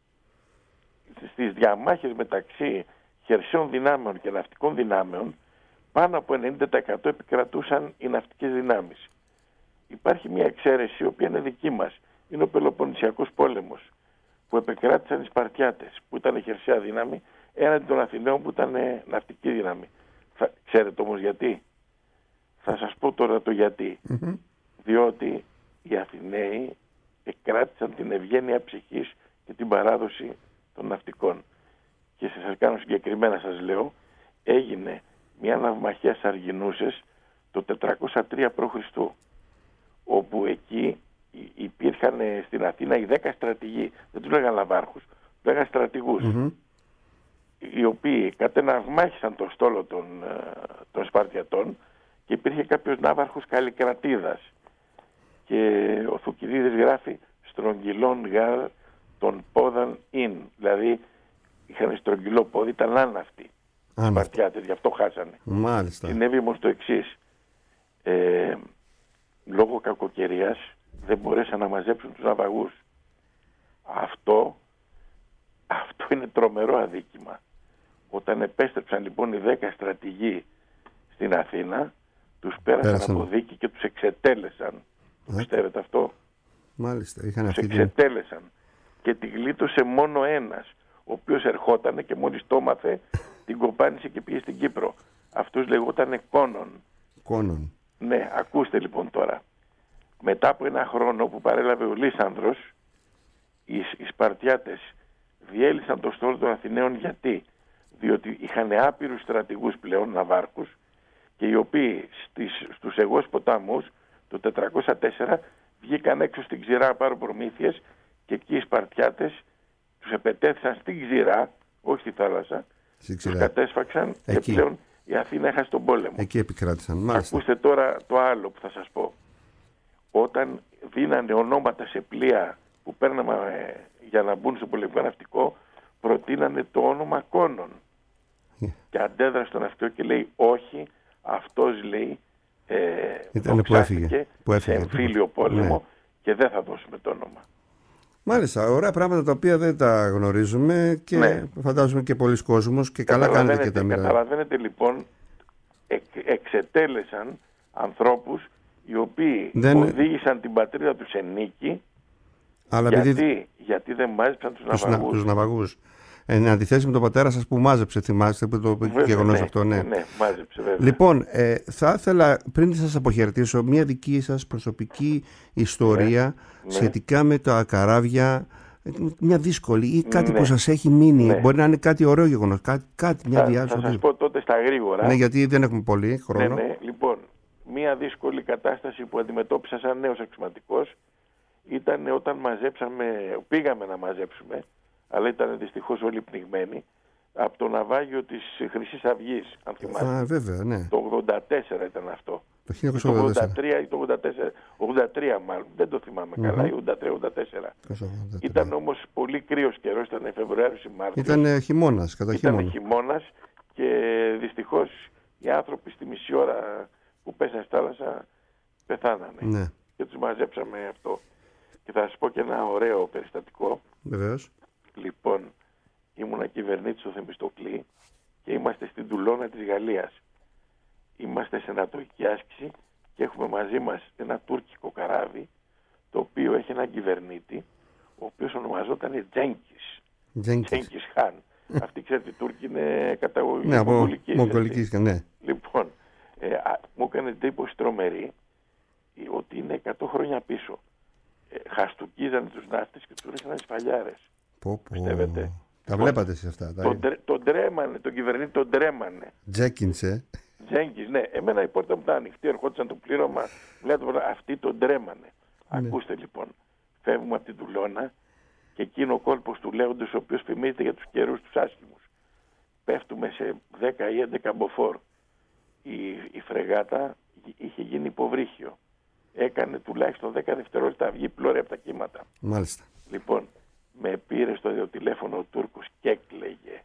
στις διαμάχες μεταξύ χερσαίων δυνάμεων και ναυτικών δυνάμεων, πάνω από ενενήντα τοις εκατό επικρατούσαν οι ναυτικές δυνάμεις. Υπάρχει μια εξαίρεση, η οποία είναι δική μας. Είναι ο Πελοποννησιακός πόλεμος, που επικράτησαν οι Σπαρτιάτες, που ήταν χερσαία δύναμη, έναντι των Αθηναίων που ήταν ναυτική δύναμη. Θα, ξέρετε όμως γιατί? Θα σας πω τώρα το γιατί. Mm-hmm. Διότι οι Αθηναίοι εκράτησαν την ευγένεια ψυχής και την παράδοση των ναυτικών. Και σε σας κάνω συγκεκριμένα, σας λέω, έγινε μια ναυμαχία Σαργινούσες το τετρακόσια τρία προ Χριστού, όπου εκεί υπήρχαν στην Αθήνα οι δέκα στρατηγοί, δεν τους λέγαν λαβάρχους, τους λέγαν στρατηγούς, mm-hmm. οι οποίοι κατεναυμάχησαν το στόλο των, των Σπαρτιατών, και υπήρχε κάποιος ναύαρχος Καλλικρατίδας, και ο Θουκυδίδης γράφει «στρογγυλών γάρ των πόδαν ειν», δηλαδή είχαν στρογγυλό πόδι, ήταν άναυτοι. Σπαρτιάτες, γι' αυτό χάσανε. Μάλιστα. Συνέβη όμως το εξής. Ε, λόγω κακοκαιρίας δεν μπορέσαν να μαζέψουν τους ναυαγούς. Αυτό, αυτό είναι τρομερό αδίκημα. Όταν επέστρεψαν λοιπόν οι δέκα στρατηγοί στην Αθήνα, τους πέρασαν, πέρασαν. από δίκη και τους εξετέλεσαν. Το πιστεύετε αυτό? Μάλιστα. Είχαν τους αυτή εξετέλεσαν. Την... Και τη γλίτωσε μόνο ένας, ο οποίος ερχότανε και μόλις το έμαθε την κοπάνισε και πήγε στην Κύπρο. Αυτός λεγότανε Κόνον. Κόνον. Ναι, ακούστε λοιπόν τώρα. Μετά από ένα χρόνο που παρέλαβε ο Λύσανδρος, οι, οι Σπαρτιάτες διέλυσαν το στόλο των Αθηναίων. Γιατί? Διότι είχαν άπειρους στρατηγούς πλέον, ναυάρχους, και οι οποίοι στις, στους Αιγώς ποταμούς το τετρακόσια τέσσερα βγήκαν έξω στην Ξηρά να πάρουν προμήθειες, και εκεί οι Σπαρτιάτες τους επετέθησαν στην Ξηρά, όχι στη θάλασσα, τους κατέσφαξαν εκεί. Και πλέον η Αθήνα έχασε τον πόλεμο. Εκεί επικράτησαν. Μάλιστα. Ακούστε τώρα το άλλο που θα σας πω. Όταν δίνανε ονόματα σε πλοία που παίρναμε ε, για να μπουν στο πολεμικό ναυτικό, προτείνανε το όνομα Κόνον. Yeah. Και αντέδρασε το ναυτικό και λέει όχι, αυτός λέει ε, ήταν που έφυγε, που έφυγε σε εμφύλιο πόλεμο, ναι. Και δεν θα δώσουμε το όνομα. Μάλιστα, ωραία πράγματα τα οποία δεν τα γνωρίζουμε και ναι. Φαντάζομαι και πολλοί κόσμος και καλά κάνετε και τα μοιράζετε. Καταλαβαίνετε λοιπόν, εκ, εξετέλεσαν ανθρώπους οι οποίοι δεν... οδήγησαν την πατρίδα τους σε νίκη. Αλλά γιατί, επειδή... γιατί δεν μάζεψαν τους, τους ναυαγούς. Τους ναυαγούς. Εν αντιθέσει με τον πατέρα σας που μάζεψε, θυμάστε το γεγονός ναι, αυτό, ναι. Ναι, μάζεψε βέβαια. Λοιπόν, ε, θα ήθελα πριν σας αποχαιρετήσω μια δική σας προσωπική ιστορία ναι, σχετικά ναι. με τα καράβια, μια δύσκολη ή κάτι ναι. που σας έχει μείνει. Ναι. Μπορεί να είναι κάτι ωραίο γεγονός, κάτι, κάτι μια διάσταση. Θα σας πω τότε στα γρήγορα. Ναι, γιατί δεν έχουμε πολύ χρόνο. Ναι, ναι. Λοιπόν, μια δύσκολη κατάσταση που αντιμετώπισα σαν νέος αξιωματικός ήταν όταν μαζέψαμε, πήγαμε να μαζέψουμε, αλλά ήταν δυστυχώς όλοι πνιγμένοι, από το ναυάγιο της Χρυσής Αυγής, αν θυμάστε. Α, βέβαια, ναι. Το ογδόντα τέσσερα ήταν αυτό. Το χίλια εννιακόσια ογδόντα τρία ή το ογδόντα τέσσερα, ογδόντα τρία μάλλον, δεν το θυμάμαι mm-hmm. καλά, ογδόντα τρία ογδόντα τέσσερα. Ήταν όμως πολύ κρύος καιρός, ήταν Φεβρουάριος ή Μάρτιος. Ήταν χειμώνας, κατά χειμώνα. Ήταν χειμώνας και δυστυχώς οι άνθρωποι στη μισή ώρα που πέσανε στη θάλασσα πεθάνανε. Ναι. Και τους μαζέψαμε αυτό. Και θα σας πω και ένα ωραίο περιστατικό. Βεβαίως. Λοιπόν, ήμουνα κυβερνήτης στο Θεμιστοκλή και είμαστε στην Τουλώνα της Γαλλίας. Είμαστε σε ανατολική άσκηση και έχουμε μαζί μας ένα τουρκικό καράβι, το οποίο έχει έναν κυβερνήτη, ο οποίος ονομαζόταν Τζένκις. Τζένκις Χάν. Αυτή, ξέρετε, οι Τούρκοι είναι καταγωγή ναι, μογγολικής. Μογγολικής, ναι. Λοιπόν, ε, α, μου έκανε εντύπωση τρομερή ότι είναι εκατό χρόνια πίσω. Ε, χαστούκίζανε τους ναύτες και τους ρίχνανε σφαλιάρες. Πω, πω. Πιστεύετε. Τα βλέπατε εσείς αυτά. Τα... Τον, τον τρέμανε, τον κυβερνήτη τον τρέμανε. Τζέκινς, ε. Τζέκινς, ναι. Εμένα η πόρτα μου ήταν ανοιχτή, ερχόντουσαν το πλήρωμα. Μου λέει, αυτοί τον τρέμανε. Ναι. Ακούστε λοιπόν, φεύγουμε από την Τουλώνα και εκείνο ο κόλπος του λέοντος, ο οποίος φημίζεται για τους καιρούς τους άσχημους. Πέφτουμε σε δέκα ή έντεκα μποφόρ. Η, η φρεγάτα είχε γίνει υποβρύχιο. Έκανε τουλάχιστον δέκα δευτερόλεπτα να βγει πλώρη από τα κύματα. Μάλιστα. Λοιπόν, με πήρε στο ιδιοτηλέφωνο ο Τούρκος και έκλαιγε.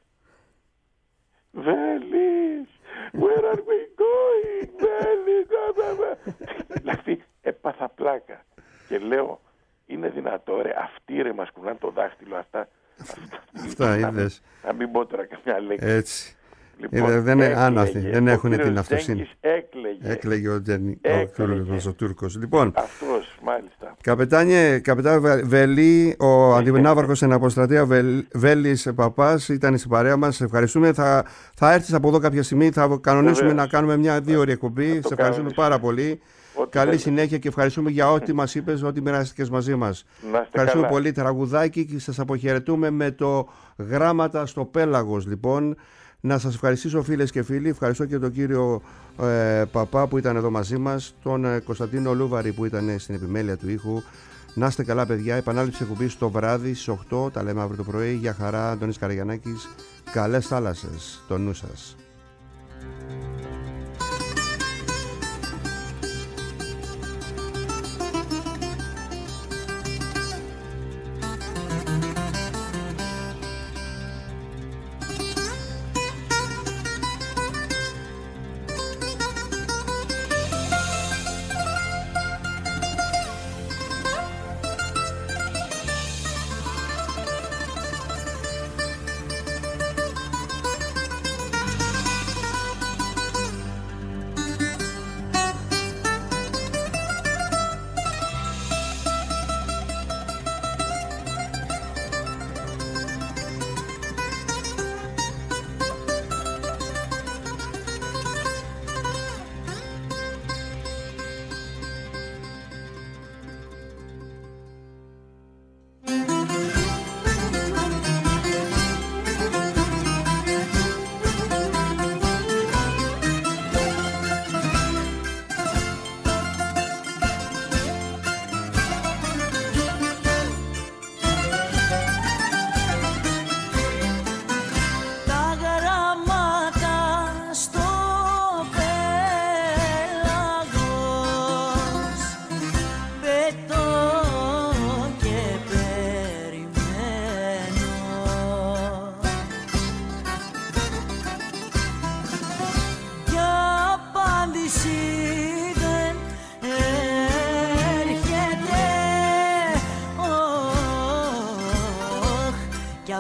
Βέλης, where are we going, Βέλης, δηλαδή έπαθα πλάκα και λέω, είναι δυνατό ρε, αυτοί ρε μας κουνάνε το δάχτυλο, αυτά, αυτά είδες. Να μην πω τώρα καμιά λέξη. Έτσι. Λοιπόν, ε, δεν είναι άναθοι, δεν έχουν την αυτοσύνη. Έκλαιγε. Έκλαιγε ο, Τζεν, ο, ο Τούρκος. Λοιπόν, αυτός, μάλιστα. Καπετάνιε, καπετάνε Βελή, ο αντιμετώβαρχος στην αποστρατεία Βέλης Παπάς ήταν στην παρέα μας. Σε ευχαριστούμε. Θα, θα έρθεις από εδώ κάποια στιγμή. Θα κανονίσουμε Βεβαίως. να κάνουμε μια δύο ώρη εκπομπή. Σε ευχαριστούμε κάνεις. πάρα πολύ. Ό, Καλή θέλει. συνέχεια και ευχαριστούμε για ό,τι μας είπες, ό,τι μοιράστηκες μαζί μας. Ευχαριστούμε καλά. πολύ. Τραγουδάκι και σας αποχαιρετούμε με το Γράμματα στο Πέλαγος, λοιπόν. Να σας ευχαριστήσω φίλες και φίλοι. Ευχαριστώ και τον κύριο ε, Παπά που ήταν εδώ μαζί μας, τον ε, Κωνσταντίνο Λούβαρη που ήταν στην επιμέλεια του ήχου. Να είστε καλά παιδιά, επανάληψη εκπομπής το βράδυ στις οκτώ, τα λέμε αύριο το πρωί. Για χαρά, Αντώνης Καραγιαννάκης, καλές θάλασσες, το νου σας.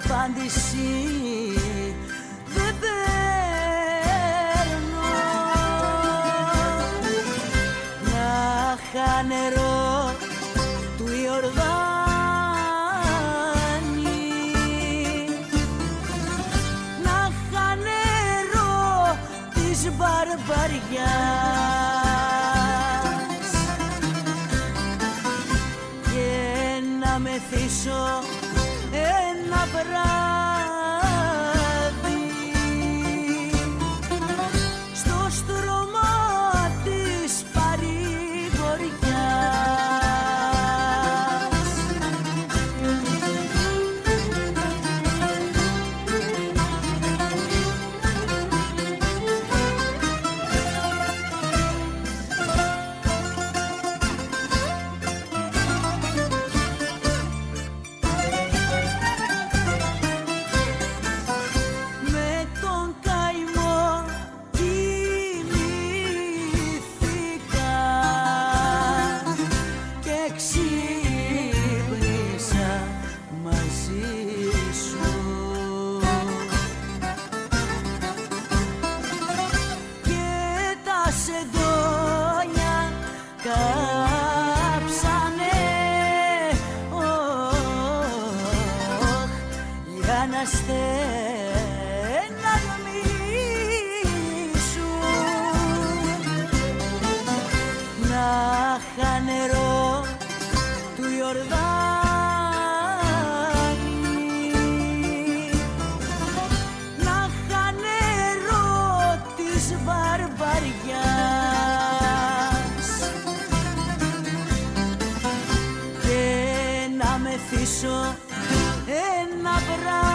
απάντηση δεν παίρνω. Να χα νερό του Ιορδάνη, να χα νερό της βαρβαριάς και να μεθύσω ένα βράδυ στο στρώμα της παρηγοριάς. Να χα νερό του Ιορδάνη, να χα νερό της βαρβαριάς και να μεθύσω ένα βράδυ